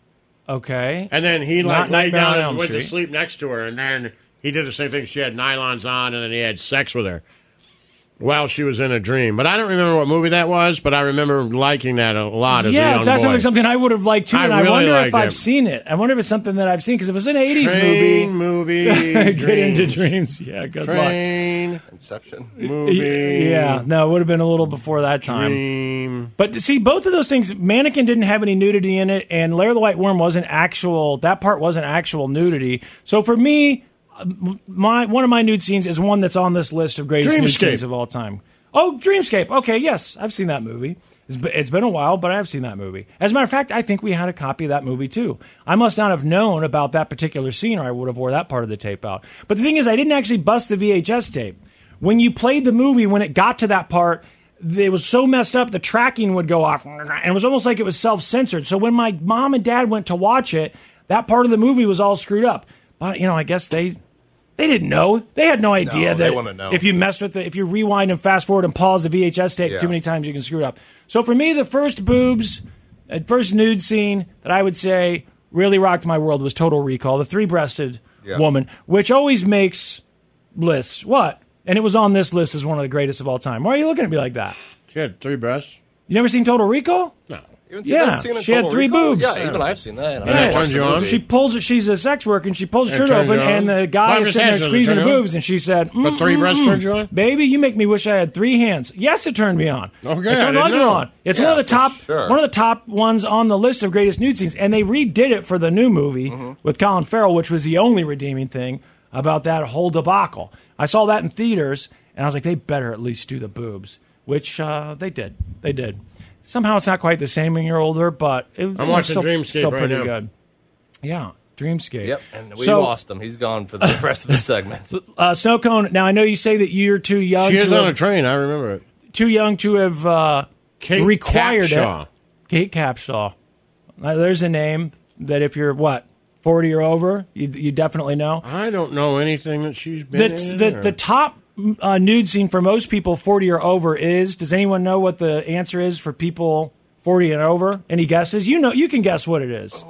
Okay. And then he Not laid Nightmare on down Elm and went to Street. sleep next to her, and then he did the same thing. She had nylons on, and then he had sex with her while she was in a dream. But I don't remember what movie that was, but I remember liking that a lot as a young boy. Yeah, that sounds like something I would have liked too, and I really wonder if liked I've it. seen it. I wonder if it's something that I've seen, because if it's an 80s Train movie, movie, get into dreams. Yeah, good Train, Inception. movie. Yeah, no, it would have been a little before that time. Dream. But see, both of those things, Mannequin didn't have any nudity in it, and Larry the White Worm wasn't actual. That part wasn't actual nudity. So for me, one of my nude scenes is one that's on this list of greatest nude Dreamscape. scenes of all time. Oh, Dreamscape. Okay, yes, I've seen that movie. It's been a while, but I've seen that movie. As a matter of fact, I think we had a copy of that movie too. I must not have known about that particular scene, or I would have wore that part of the tape out. But the thing is, I didn't actually bust the VHS tape. When you played the movie, when it got to that part, it was so messed up, the tracking would go off, and it was almost like it was self-censored. So when my mom and dad went to watch it, that part of the movie was all screwed up. But, I guess they didn't know. They had no idea they that wouldn't know. if you messed with if you rewind and fast forward and pause the VHS tape too many times, you can screw it up. So for me, the first first nude scene that I would say really rocked my world was Total Recall, the three-breasted woman, which always makes lists. What? And it was on this list as one of the greatest of all time. Why are you looking at me like that? She had 3 breasts. You never seen Total Recall? No. Yeah, she had 3 boobs. Yeah, even I've seen that. And that turns you on? She pulls it. She's a sex worker, and she pulls her It shirt turns open, you on? and the guy Well, is sitting there does it squeezing turn her you on? boobs, and she said, But 3 breasts turned you on? Baby, you make me wish I had 3 hands. Yes, it turned me on. Okay, it turned I didn't know. on. It's Yeah, one of the for top sure. one of the top ones on the list of greatest nude scenes, and they redid it for the new movie with Colin Farrell, which was the only redeeming thing about that whole debacle. I saw that in theaters, and I was like, they better at least do the boobs, which they did. They did. Somehow it's not quite the same when you're older, but I'm watching Dreamscape still right pretty now. good. Yeah, Dreamscape. Yep, and we So- lost him. He's gone for the rest of the segment. Snow Cone. Now I know you say that you're too young. She is to on have, a train. I remember it. Too young to have Kate required Capshaw. it. Kate Capshaw. There's a name that if you're 40 or over, you definitely know. I don't know anything that she's been in. The top nude scene for most people 40 or over is. Does anyone know what the answer is for people 40 and over? Any guesses? You can guess what it is.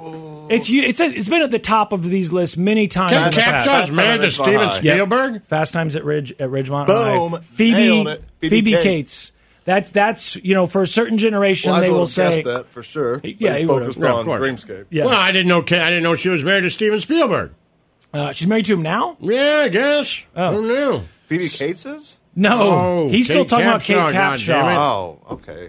It's been at the top of these lists many times. Kate Capshaw's married to Steven Spielberg? Yep. Fast Times at Ridgemont Boom. High. Nailed it. Phoebe Cates. That's for a certain generation Well, I they would will have say guessed that for sure. Yeah, But he's he would've. focused Yeah, on of course. Dreamscape. Yeah. Well, I didn't know she was married to Steven Spielberg. She's married to him now? Yeah, I guess. Oh. Who knew? Phoebe Cates is? No, Oh, he's still Kate talking about Kate Capshaw, Capshaw. goddammit. Oh, okay.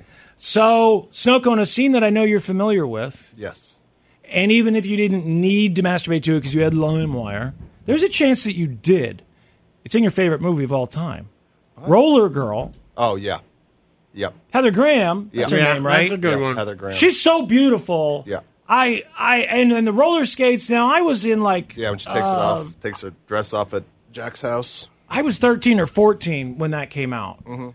So, Snowcone, a scene that I know you're familiar with, Yes. and even if you didn't need to masturbate to it because you had LimeWire, there's a chance that you did. It's in your favorite movie of all time. Roller Girl. Oh, yeah. Yep. Heather Graham. That's her name, right? That's a good one. Heather Graham. She's so beautiful. Yeah. And then the roller skates. Now, I was in like... Yeah, when she takes it off, takes her dress off at Jack's house. I was 13 or 14 when that came out. Mm-hmm.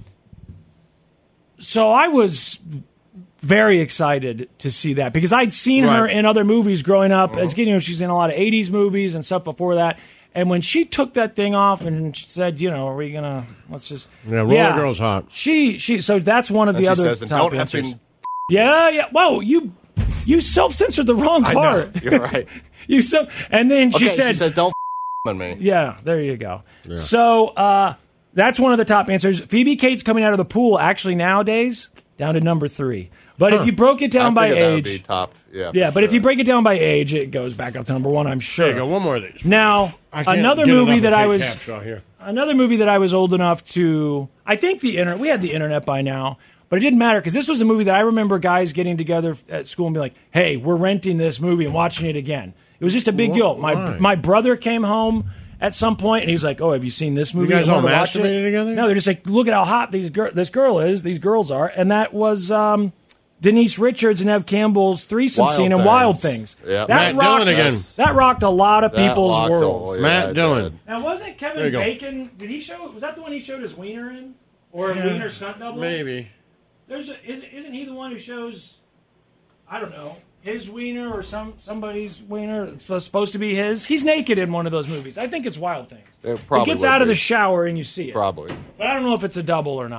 So I was very excited to see that because I'd seen her in other movies growing up. As she's in a lot of 80s movies and stuff before that. And when she took that thing off and she said, are we going to, let's just... Yeah, Roller Girl's hot. So that's one of And the she other says, and top don't answers. effing... Yeah. Whoa, you self-censored the wrong I part. know, you're right. And then she Okay, said... she says, don't on me. Yeah, there you go. Yeah. So that's one of the top answers. Phoebe Cates coming out of the pool actually nowadays down to number 3. But if you broke it down by That would age, be top. Yeah, but if you break it down by age, it goes back up to number 1. I'm sure. There you go. One more of these. Now another movie that another movie that I was old enough to. I think we had the internet by now. But it didn't matter because this was a movie that I remember guys getting together at school and be like, "Hey, we're renting this movie and watching it again." It was just a big deal. My brother came home at some point and he was like, "Oh, have you seen this movie?" You guys I all wanted to watch it." masturbated together? No, they're just like, "Look at how hot these girls are," and that was Denise Richards and Ev Campbell's threesome scene in Wild Things. Yeah. That Matt rocked Dillon again. That rocked a lot of people's worlds. Matt Dillon. Now, wasn't There you Kevin go. Bacon? Did he show? Was that the one he showed his wiener in, or a wiener stunt double? Maybe. Isn't he the one who shows? I don't know, his wiener or somebody's wiener. It's supposed to be his. He's naked in one of those movies. I think it's Wild Things. It probably he gets would out of be. the shower and you see it. Probably. But I don't know if it's a double or not.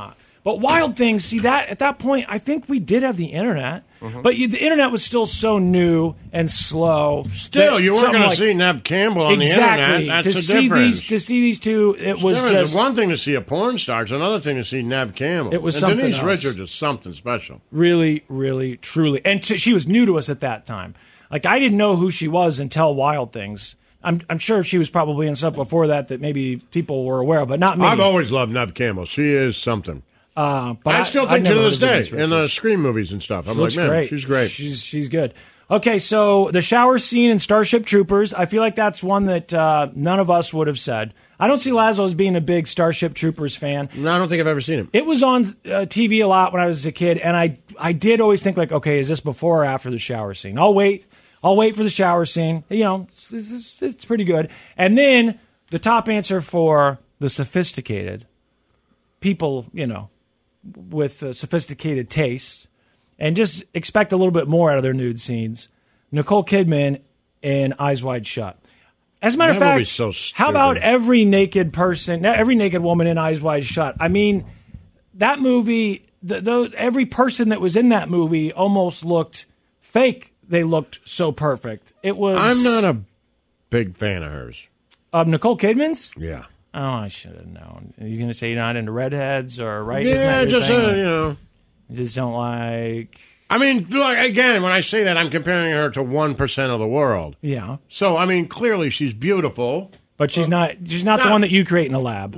But Wild Things, see that at that point, I think we did have the internet, but the internet was still so new and slow. Still, you weren't going to see Nev Campbell on the internet. That's the difference. To see these two, it was just... It's one thing to see a porn star. It's another thing to see Nev Campbell. It was something Denise else. Richards is something special. Really, really, truly. And she was new to us at that time. Like, I didn't know who she was until Wild Things. I'm sure she was probably in stuff before that maybe people were aware of, but not me. I've always loved Nev Campbell. She is something. But I still think to this day in the Scream movies and stuff. I'm like, man, great. she's great. She's good. Okay, so the shower scene in Starship Troopers, I feel like that's one that none of us would have said. I don't see Laszlo as being a big Starship Troopers fan. No, I don't think I've ever seen him. It was on TV a lot when I was a kid, and I did always think, like, okay, is this before or after the shower scene? I'll wait for the shower scene. You know, it's pretty good. And then the top answer for the sophisticated people, you know, with sophisticated taste and just expect a little bit more out of their nude scenes. Nicole Kidman in Eyes Wide Shut. As a matter of fact, how about every naked woman in Eyes Wide Shut? I mean, that movie, every person that was in that movie almost looked fake. They looked so perfect. It was. I'm not a big fan of hers. Of Nicole Kidman's? Yeah. Oh, I should have known. Are you going to say you're not into redheads or right? Yeah, just you know, you just don't like. I mean, look, again, when I say that, I'm comparing her to 1% of the world. Yeah. So I mean, clearly she's beautiful, but she's not. She's not the one that you create in a lab.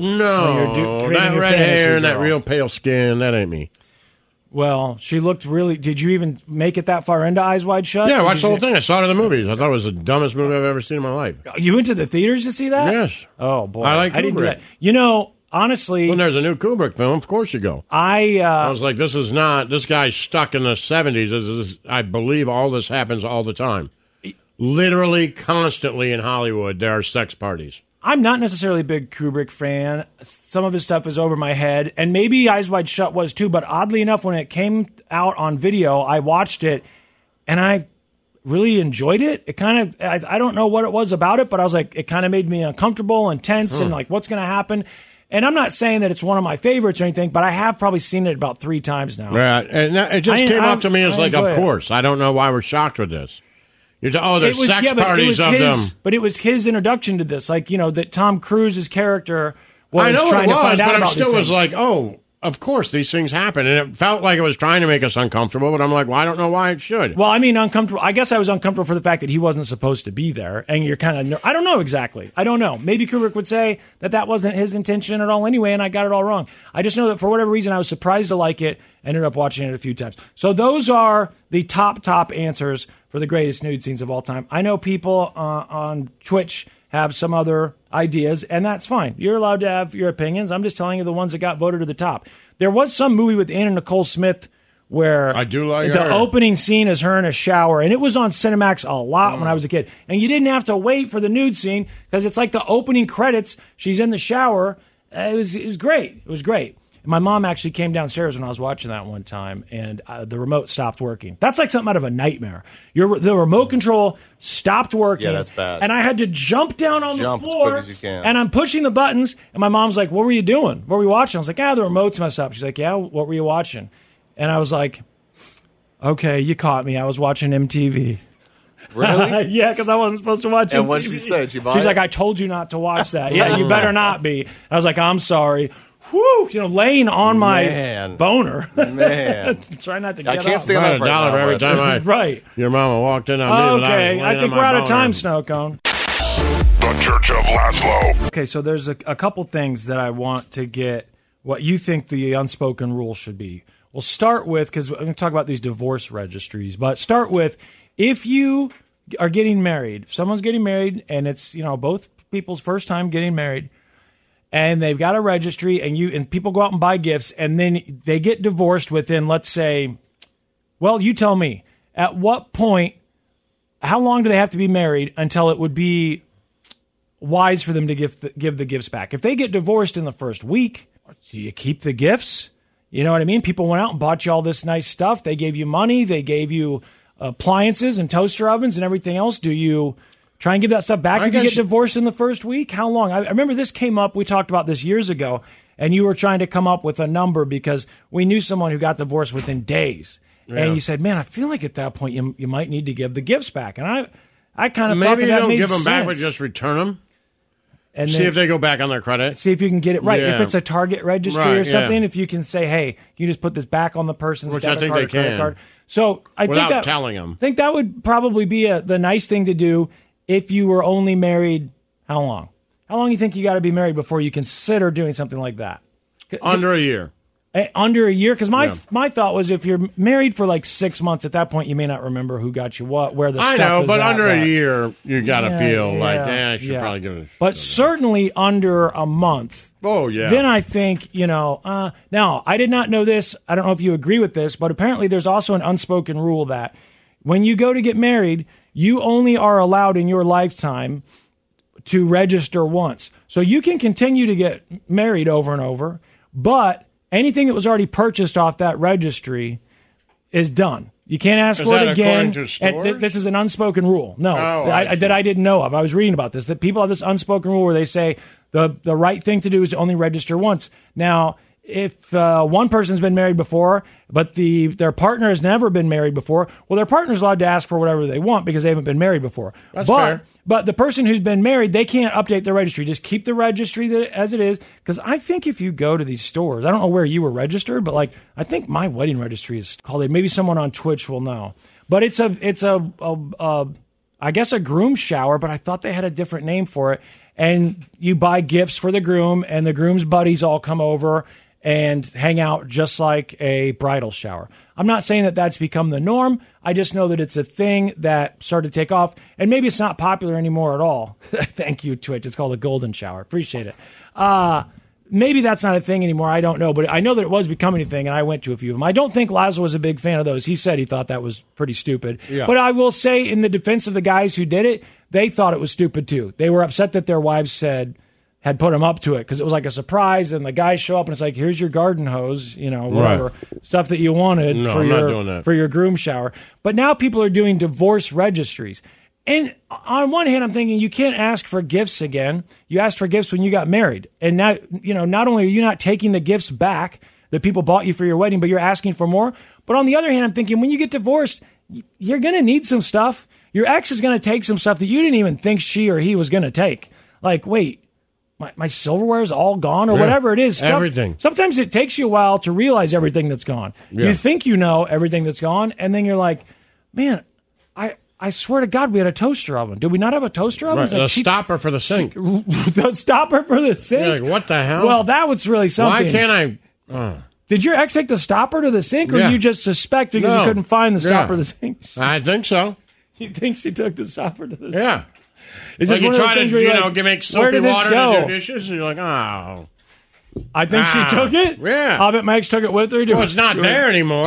No, that red hair and that real pale skin. That ain't me. Well, she looked really... Did you even make it that far into Eyes Wide Shut? Yeah, I watched the whole thing. I saw it in the movies. I thought it was the dumbest movie I've ever seen in my life. You went to the theaters to see that? Yes. Oh, boy. I like Kubrick. I didn't do that. You know, honestly... When there's a new Kubrick film, of course you go. I was like, this guy's stuck in the 70s. I believe all this happens all the time. Literally, constantly in Hollywood, there are sex parties. I'm not necessarily a big Kubrick fan. Some of his stuff is over my head, and maybe Eyes Wide Shut was too, but oddly enough, when it came out on video, I watched it, and I really enjoyed it. It kind of, I don't know what it was about it, but I was like, it kind of made me uncomfortable and tense and like, what's going to happen? And I'm not saying that it's one of my favorites or anything, but I have probably seen it about 3 times now. Right, and it just came off to me as like, of course. I don't know why we're shocked with this. There's sex parties of them. But it was his introduction to this. Like, you know, that Tom Cruise's character was trying to find out about these things. But I still was like, oh, of course these things happen. And it felt like it was trying to make us uncomfortable, but I'm like, well, I don't know why it should. Well, I mean, uncomfortable. I guess I was uncomfortable for the fact that he wasn't supposed to be there. And you're kind of, I don't know exactly. I don't know. Maybe Kubrick would say that wasn't his intention at all anyway, and I got it all wrong. I just know that for whatever reason, I was surprised to like it, ended up watching it a few times. So those are the top answers for the greatest nude scenes of all time. I know people on Twitch have some other ideas, and that's fine. You're allowed to have your opinions. I'm just telling you the ones that got voted to the top. There was some movie with Anna Nicole Smith where I do like the her. opening scene is her in a shower, and it was on Cinemax a lot when I was a kid. And you didn't have to wait for the nude scene because it's like the opening credits. She's in the shower. It was great. It was great. My mom actually came downstairs when I was watching that one time, and the remote stopped working. That's like something out of a nightmare. The remote control stopped working. Yeah, that's bad. And I had to jump down on the floor, as quick as you can. and I'm pushing the buttons, and my mom's like, what were you doing? What were you watching? I was like, the remote's messed up. She's like, yeah, what were you watching? And I was like, okay, you caught me. I was watching MTV. Really? Yeah, because I wasn't supposed to watch it. And what did she say? She's like, I told you not to watch that. Yeah, you better not be. I was like, I'm sorry. Whew, laying on my boner. Man. Try not to get I can't up. stand up right now. Every time right. Your mama walked in on me. Okay, I think we're out of time, Snow Cone. The Church of Laszlo. Okay, so there's a couple things that I want to get what you think the unspoken rule should be. We'll start with, because we're going to talk about these divorce registries, but start with, if you are getting married, if someone's getting married, and it's, both people's first time getting married, and they've got a registry, and people go out and buy gifts, and then they get divorced within, let's say, well, you tell me, at what point, how long do they have to be married until it would be wise for them to give the gifts back? If they get divorced in the first week, do you keep the gifts? You know what I mean? People went out and bought you all this nice stuff. They gave you money. They gave you appliances and toaster ovens and everything else. Do you try and give that stuff back if you get divorced in the first week? How long? I remember this came up. We talked about this years ago, and you were trying to come up with a number because we knew someone who got divorced within days. Yeah. And you said, man, I feel like at that point you might need to give the gifts back. And I kind of thought that made sense. Maybe you don't give them back, but just return them. And see if they go back on their credit. See if you can get it right. Yeah. If it's a Target registry or something, if you can say, hey, you just put this back on the person's debit card or credit card. So I think that, telling them. I think that would probably be the nice thing to do if you were only married. How long? How long do you think you got to be married before you consider doing something like that? Under a year. Under a year? Because my thought was if you're married for like 6 months, at that point you may not remember who got you what, where the stuff is at. I know, but under a year, you got to feel like, I should probably give it a shot. But certainly under a month. Oh, yeah. Then I think, now, I did not know this. I don't know if you agree with this, but apparently there's also an unspoken rule that when you go to get married, you only are allowed in your lifetime to register once. So you can continue to get married over and over, but anything that was already purchased off that registry is done. You can't ask for it again. And this is an unspoken rule. No, that I didn't know of. I was reading about this, that people have this unspoken rule where they say the right thing to do is to only register once. Now, if one person's been married before, but their partner has never been married before, well, their partner's allowed to ask for whatever they want because they haven't been married before. That's fair. But the person who's been married, they can't update their registry. Just keep the registry as it is. Because I think if you go to these stores, I don't know where you were registered, but I think my wedding registry is called it. Maybe someone on Twitch will know. But it's I guess a groom shower, but I thought they had a different name for it. And you buy gifts for the groom, and the groom's buddies all come over and hang out just like a bridal shower. I'm not saying that that's become the norm. I just know that it's a thing that started to take off, and maybe it's not popular anymore at all. Thank you, Twitch. It's called a golden shower. Appreciate it. Maybe that's not a thing anymore. I don't know, but I know that it was becoming a thing, and I went to a few of them. I don't think Laszlo was a big fan of those. He said he thought that was pretty stupid. Yeah. But I will say, in the defense of the guys who did it, they thought it was stupid too. They were upset that their wives had put them up to it because it was like a surprise, and the guys show up and it's like, here's your garden hose, whatever stuff that you wanted for your groom shower. But now people are doing divorce registries. And on one hand, I'm thinking you can't ask for gifts again. You asked for gifts when you got married. And now, not only are you not taking the gifts back that people bought you for your wedding, but you're asking for more. But on the other hand, I'm thinking when you get divorced, you're going to need some stuff. Your ex is going to take some stuff that you didn't even think she or he was going to take. Like, wait, my silverware is all gone or whatever it is. Everything. Sometimes it takes you a while to realize everything that's gone. Yeah. You think you know everything that's gone, and then you're like, man, I swear to God, we had a toaster oven. Did we not have a toaster oven? Right. Like, stopper for the sink. The stopper for the sink? You're like, what the hell? Well, that was really something. Why can't I... Did your ex take the stopper to the sink, or you just suspect because you couldn't find the stopper to the sink? I think so. You think she took the stopper to the sink? Yeah. Is like you try to, make soapy water to do dishes, and you're like, oh... I think she took it? Yeah. I'll bet my ex took it with her. Well, it's not there anymore.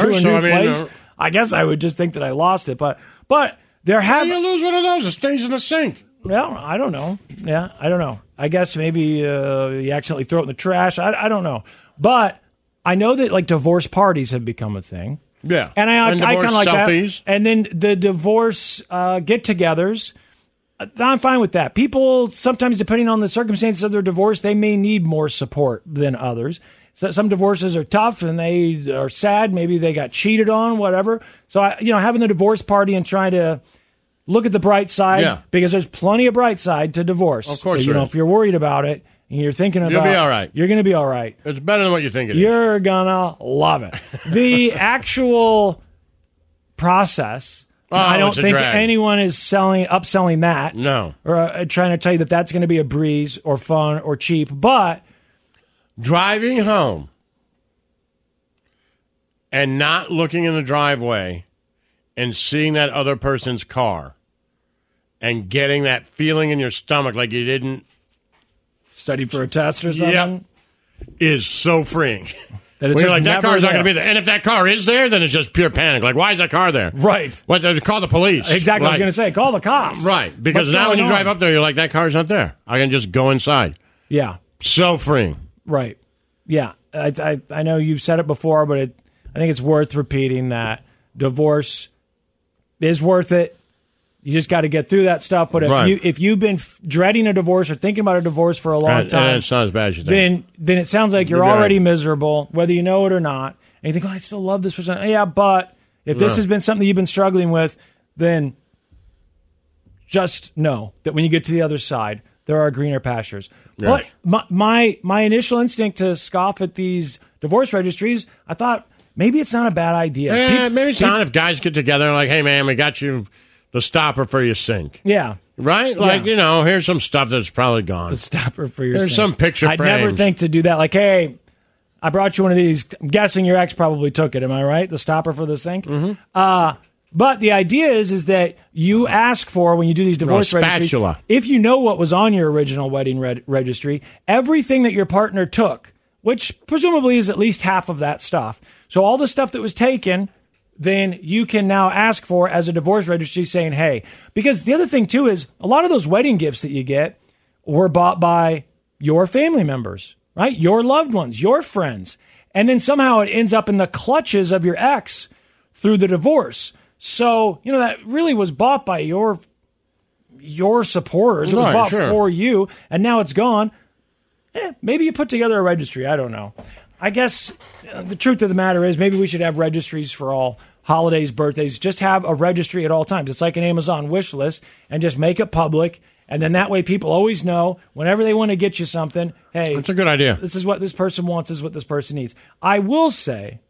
I guess I would just think that I lost it, but there have... How do you lose one of those? It stays in the sink. Well, I don't know. Yeah, I don't know. I guess maybe you accidentally throw it in the trash. I don't know. But I know that like divorce parties have become a thing. Yeah. And I kind of like selfies. that. And then the divorce get-togethers, I'm fine with that. People, sometimes depending on the circumstances of their divorce, they may need more support than others. So some divorces are tough and they are sad. Maybe they got cheated on, whatever. So, having the divorce party and trying to look at the bright side, because there's plenty of bright side to divorce. Of course, if you're worried about it and you're thinking about it, you'll be all right. You're going to be all right. It's better than what you think it is. You're going to love it. The actual process... I don't think anyone is upselling that. No. Or trying to tell you that that's going to be a breeze or fun or cheap. But driving home and not looking in the driveway and seeing that other person's car and getting that feeling in your stomach like you didn't study for a test or something is so freeing. That it's like, that car's not going to be there. And if that car is there, then it's just pure panic. Like, why is that car there? Right. What? Call the police. Exactly. I was going to say, call the cops. Right. Because now when you drive up there, you're like, that car's not there. I can just go inside. Yeah. So freeing. Right. Yeah. I know you've said it before, but I think it's worth repeating that divorce is worth it. You just got to get through that stuff. But if you've been dreading a divorce or thinking about a divorce for a long time, it's not as bad as you think. Then it sounds like you're already miserable, whether you know it or not. And you think, I still love this person. Yeah, but if this has been something you've been struggling with, then just know that when you get to the other side, there are greener pastures. Yes. But my initial instinct to scoff at these divorce registries, I thought maybe it's not a bad idea. Maybe it's not if guys get together and like, hey, man, we got you the stopper for your sink. Yeah. Right? Like, here's some stuff that's probably gone. The stopper for your sink. There's some picture frames. I'd never think to do that. Like, hey, I brought you one of these. I'm guessing your ex probably took it. Am I right? The stopper for the sink? Mm-hmm. But the idea is that you ask for, when you do these divorce registries, if you know what was on your original wedding registry, everything that your partner took, which presumably is at least half of that stuff. So all the stuff that was taken, then you can now ask for as a divorce registry saying, hey, because the other thing too is a lot of those wedding gifts that you get were bought by your family members, right? Your loved ones, your friends. And then somehow it ends up in the clutches of your ex through the divorce. So, that really was bought by your supporters. It was bought for you, and now it's gone. Maybe you put together a registry. I don't know. I guess the truth of the matter is maybe we should have registries for all holidays, birthdays. Just have a registry at all times. It's like an Amazon wish list, and just make it public. And then that way people always know whenever they want to get you something, hey. That's a good idea. This is what this person wants. This is what this person needs. I will say,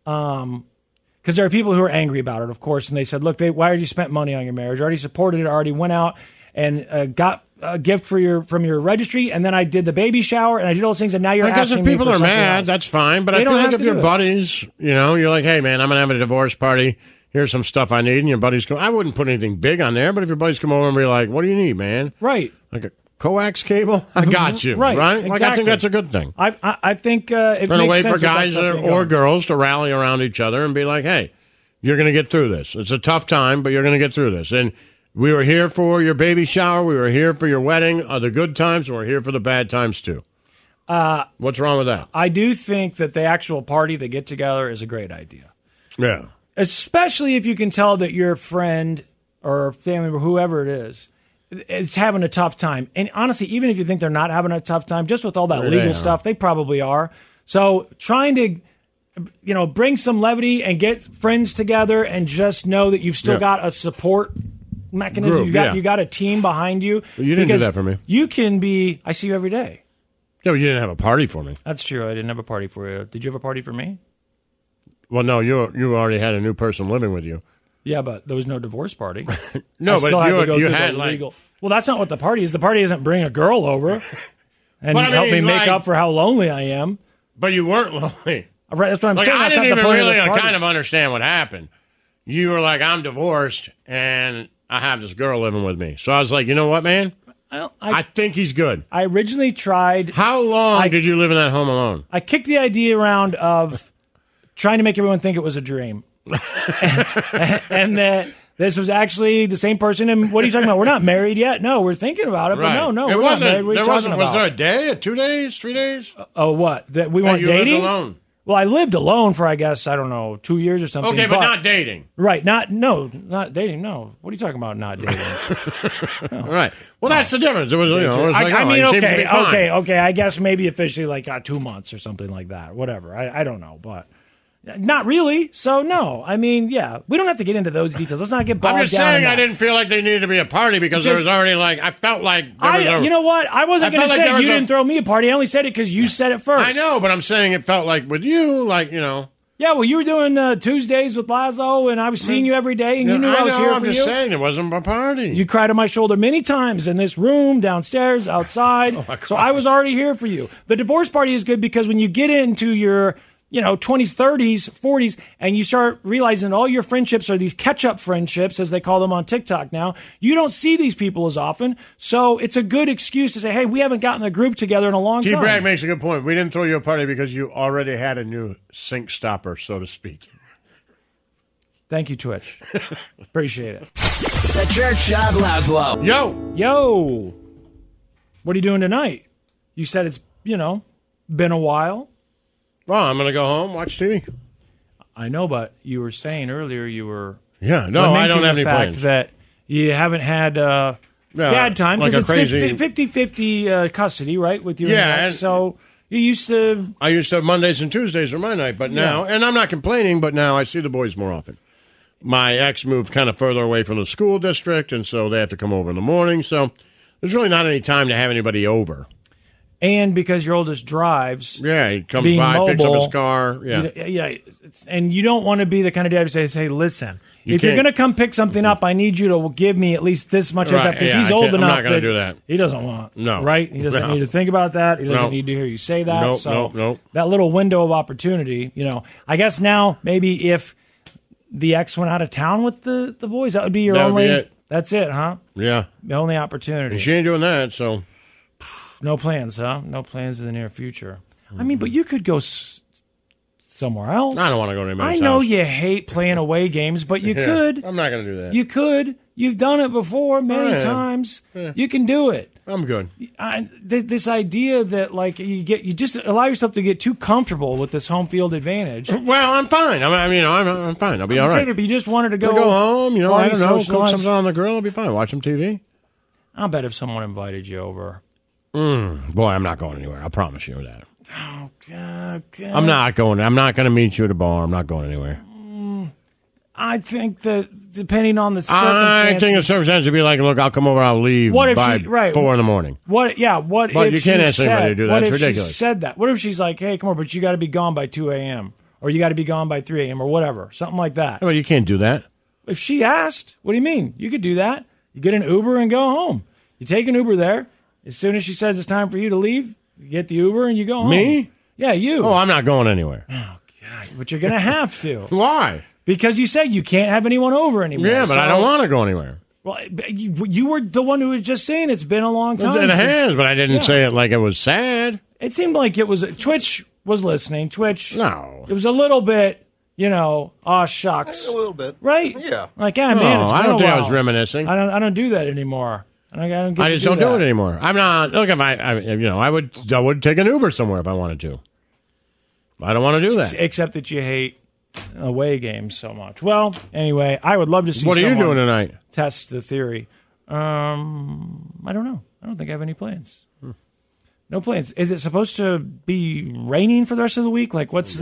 because there are people who are angry about it, of course, and they said, look, why did you spend money on your marriage? I already supported it, already went out and got a gift from your registry, and then I did the baby shower, and I did all those things, and now you're asking me for people are mad, else. That's fine, but I feel like if your buddies, you're like, hey, man, I'm going to have a divorce party. Here's some stuff I need, and your buddies come. I wouldn't put anything big on there, but if your buddies come over and be like, what do you need, man? Right. Like a coax cable? I got you. Right. Exactly. Like, I think that's a good thing. I think it makes a way for guys or girls to rally around each other and be like, hey, you're going to get through this. It's a tough time, but you're going to get through this. And we were here for your baby shower. We were here for your wedding, the good times, and we're here for the bad times, too. What's wrong with that? I do think that the actual party, the get-together, is a great idea. Yeah. Especially if you can tell that your friend or family member, whoever it is having a tough time. And honestly, even if you think they're not having a tough time, just with all that legal stuff, they probably are. So trying to bring some levity and get friends together and just know that you've still got a support mechanism. You got a team behind you. Well, you didn't do that for me. You can be, I see you every day. Yeah, but you didn't have a party for me. That's true. I didn't have a party for you. Did you have a party for me? Well, no, you already had a new person living with you. Yeah, but there was no divorce party. No, but you had legal. Well, that's not what the party is. The party isn't bring a girl over and help me make up for how lonely I am. But you weren't lonely. Right, that's what I'm saying. I that's didn't not even the point really of the kind of understand what happened. You were like, I'm divorced, and I have this girl living with me. So I was like, you know what, man? I think he's good. I originally tried. How long did you live in that home alone? I kicked the idea around of trying to make everyone think it was a dream. and that this was actually the same person. And what are you talking about? We're not married yet. No, we're thinking about it. But no, we're not married. What are you talking about? Was there a day, 2 days, 3 days? What? That we weren't dating? Lived alone? Well, I lived alone for, I guess, 2 years or something. Okay, but not dating. Right. Not dating. No. What are you talking about, not dating? No. Right. Well, that's the difference. It was, okay. I guess maybe officially 2 months or something like that. Whatever. I don't know, but not really. So, no. I mean, yeah. We don't have to get into those details. Let's not get bogged down. I'm just saying I didn't feel like they needed to be a party because there was already I felt like you know what? I wasn't going to say you didn't throw me a party. I only said it because you said it first. I know, but I'm saying it felt like with you, Yeah, well, you were doing Tuesdays with Laszlo, and I was seeing you every day, and you knew I was here for you. I'm just saying it wasn't a party. You cried on my shoulder many times in this room, downstairs, outside. So I was already here for you. The divorce party is good because when you get into your 20s, 30s, 40s, and you start realizing all your friendships are these catch-up friendships, as they call them on TikTok now, you don't see these people as often, so it's a good excuse to say, hey, we haven't gotten a group together in a long time. T-Bragg makes a good point. We didn't throw you a party because you already had a new sink stopper, so to speak. Thank you, Twitch. Appreciate it. The Church of Laszlo. Yo! What are you doing tonight? You said it's, been a while. Well, I'm going to go home, watch TV. I know, but you were saying earlier you were... Yeah, no, I don't have any fact plans. That You haven't had dad time like because it's it's 50-50 custody, right, with you and ex. So you used to... I used to have Mondays and Tuesdays are my night, but now, and I'm not complaining, but now I see the boys more often. My ex moved kind of further away from the school district, and so they have to come over in the morning. So there's really not any time to have anybody over. And because your oldest drives, he comes by, picks up his car, and you don't want to be the kind of dad who says, "Hey, listen, if you're going to come pick something up, I need you to give me at least this much of that because he's old enough. I'm not going to do that. He doesn't want, right? He doesn't need to think about that. He doesn't need to hear you say that. Nope. That little window of opportunity, I guess now maybe if the ex went out of town with the boys, that would be your only. Be it. That's it, huh? Yeah, the only opportunity. And she ain't doing that, so. No plans, huh? No plans in the near future. I mean, but you could go somewhere else. I don't want to go to anybody's house. I know house. you hate playing away games, but you could. I'm not going to do that. You could. You've done it before many times. Yeah. You can do it. I'm good. This idea that you just allow yourself to get too comfortable with this home field advantage. Well, I'm fine. I'm fine. I'll be all right. If you just wanted to go home, I don't know, cook something on the grill, I'll be fine. Watch some TV. I'll bet if someone invited you over. Boy, I'm not going anywhere. I promise you that. Oh, God. I'm not going to meet you at a bar. I'm not going anywhere. I think that depending on the circumstances. I think the circumstances would be like, look, I'll come over, I'll leave by 4 in the morning. But if you can't ask anybody to do that. It's ridiculous. She said that? What if she's like, hey, come over, but you got to be gone by 2 a.m. or you got to be gone by 3 a.m. or whatever, something like that. Well, you can't do that. If she asked, what do you mean? You could do that. You get an Uber and go home. You take an Uber there. As soon as she says it's time for you to leave, you get the Uber and you go home. Me? Yeah, you. Oh, I'm not going anywhere. Oh, God. But you're going to have to. Why? Because you said you can't have anyone over anymore. Yeah, but I don't want to go anywhere. Well, you were the one who was just saying it's been a long time. It has, but I didn't say it like it was sad. It seemed like it was. Twitch was listening. Twitch. No. It was a little bit, aw, shucks. A little bit. Right? Yeah. Like, man, it's been I don't a think while. I was reminiscing. I don't do that anymore. I just don't do it anymore. I'm not. Look, if I would take an Uber somewhere if I wanted to. I don't want to do that. Except that you hate away games so much. Well, anyway, I would love to see. What are you doing tonight? Test the theory. I don't know. I don't think I have any plans. No plans. Is it supposed to be raining for the rest of the week? Like, is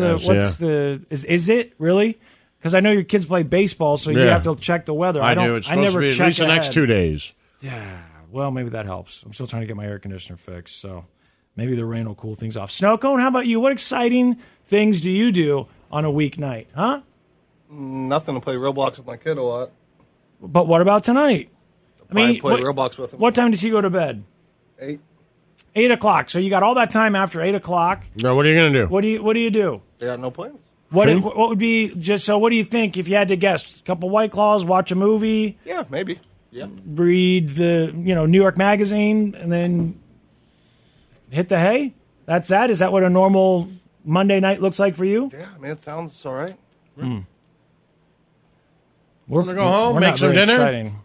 it really? Because I know your kids play baseball, so you have to check the weather. I do. It's supposed to be at least the next 2 days. Yeah, well, maybe that helps. I'm still trying to get my air conditioner fixed, so maybe the rain will cool things off. Snowcone, how about you? What exciting things do you do on a weeknight, huh? Nothing, to play Roblox with my kid a lot. But what about tonight? Play Roblox with him. What time does he go to bed? 8. 8 o'clock. So you got all that time after 8 o'clock. No, what are you going to do? What do you do? They got no plans. What would be what do you think if you had to guess? A couple White Claws, watch a movie? Yeah, maybe. Yeah. Read the New York Magazine and then hit the hay? That's that? Is that what a normal Monday night looks like for you? Yeah, it sounds all right. We're going to go home, make some dinner. Exciting.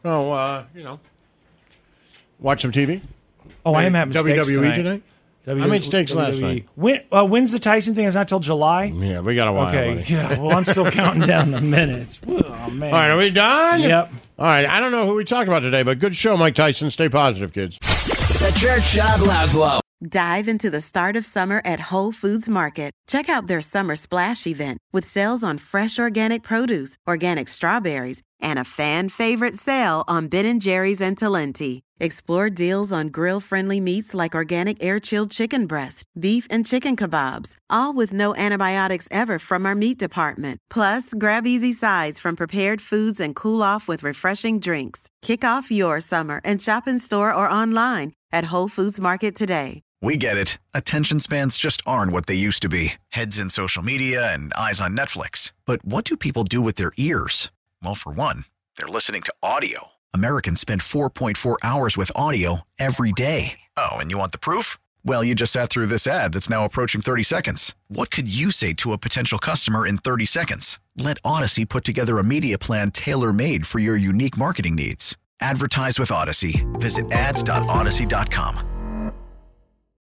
Watch some TV. Oh, I am having steaks WWE tonight? I made steaks last night. When's the Tyson thing? It's not till July? Yeah, we got a while. Okay, yeah. Well, I'm still counting down the minutes. Oh, man. All right, are we done? Yep. All right, I don't know who we talked about today, but good show, Mike Tyson. Stay positive, kids. The Church of Laszlo. Dive into the start of summer at Whole Foods Market. Check out their Summer Splash event with sales on fresh organic produce, organic strawberries, and a fan-favorite sale on Ben & Jerry's and Talenti. Explore deals on grill-friendly meats like organic air-chilled chicken breast, beef and chicken kebabs, all with no antibiotics ever from our meat department. Plus, grab easy sides from prepared foods and cool off with refreshing drinks. Kick off your summer and shop in store or online at Whole Foods Market today. We get it. Attention spans just aren't what they used to be. Heads in social media and eyes on Netflix. But what do people do with their ears? Well, for one, they're listening to audio. Americans spend 4.4 hours with audio every day. Oh, and you want the proof? Well, you just sat through this ad that's now approaching 30 seconds. What could you say to a potential customer in 30 seconds? Let Odyssey put together a media plan tailor-made for your unique marketing needs. Advertise with Odyssey. Visit ads.odyssey.com.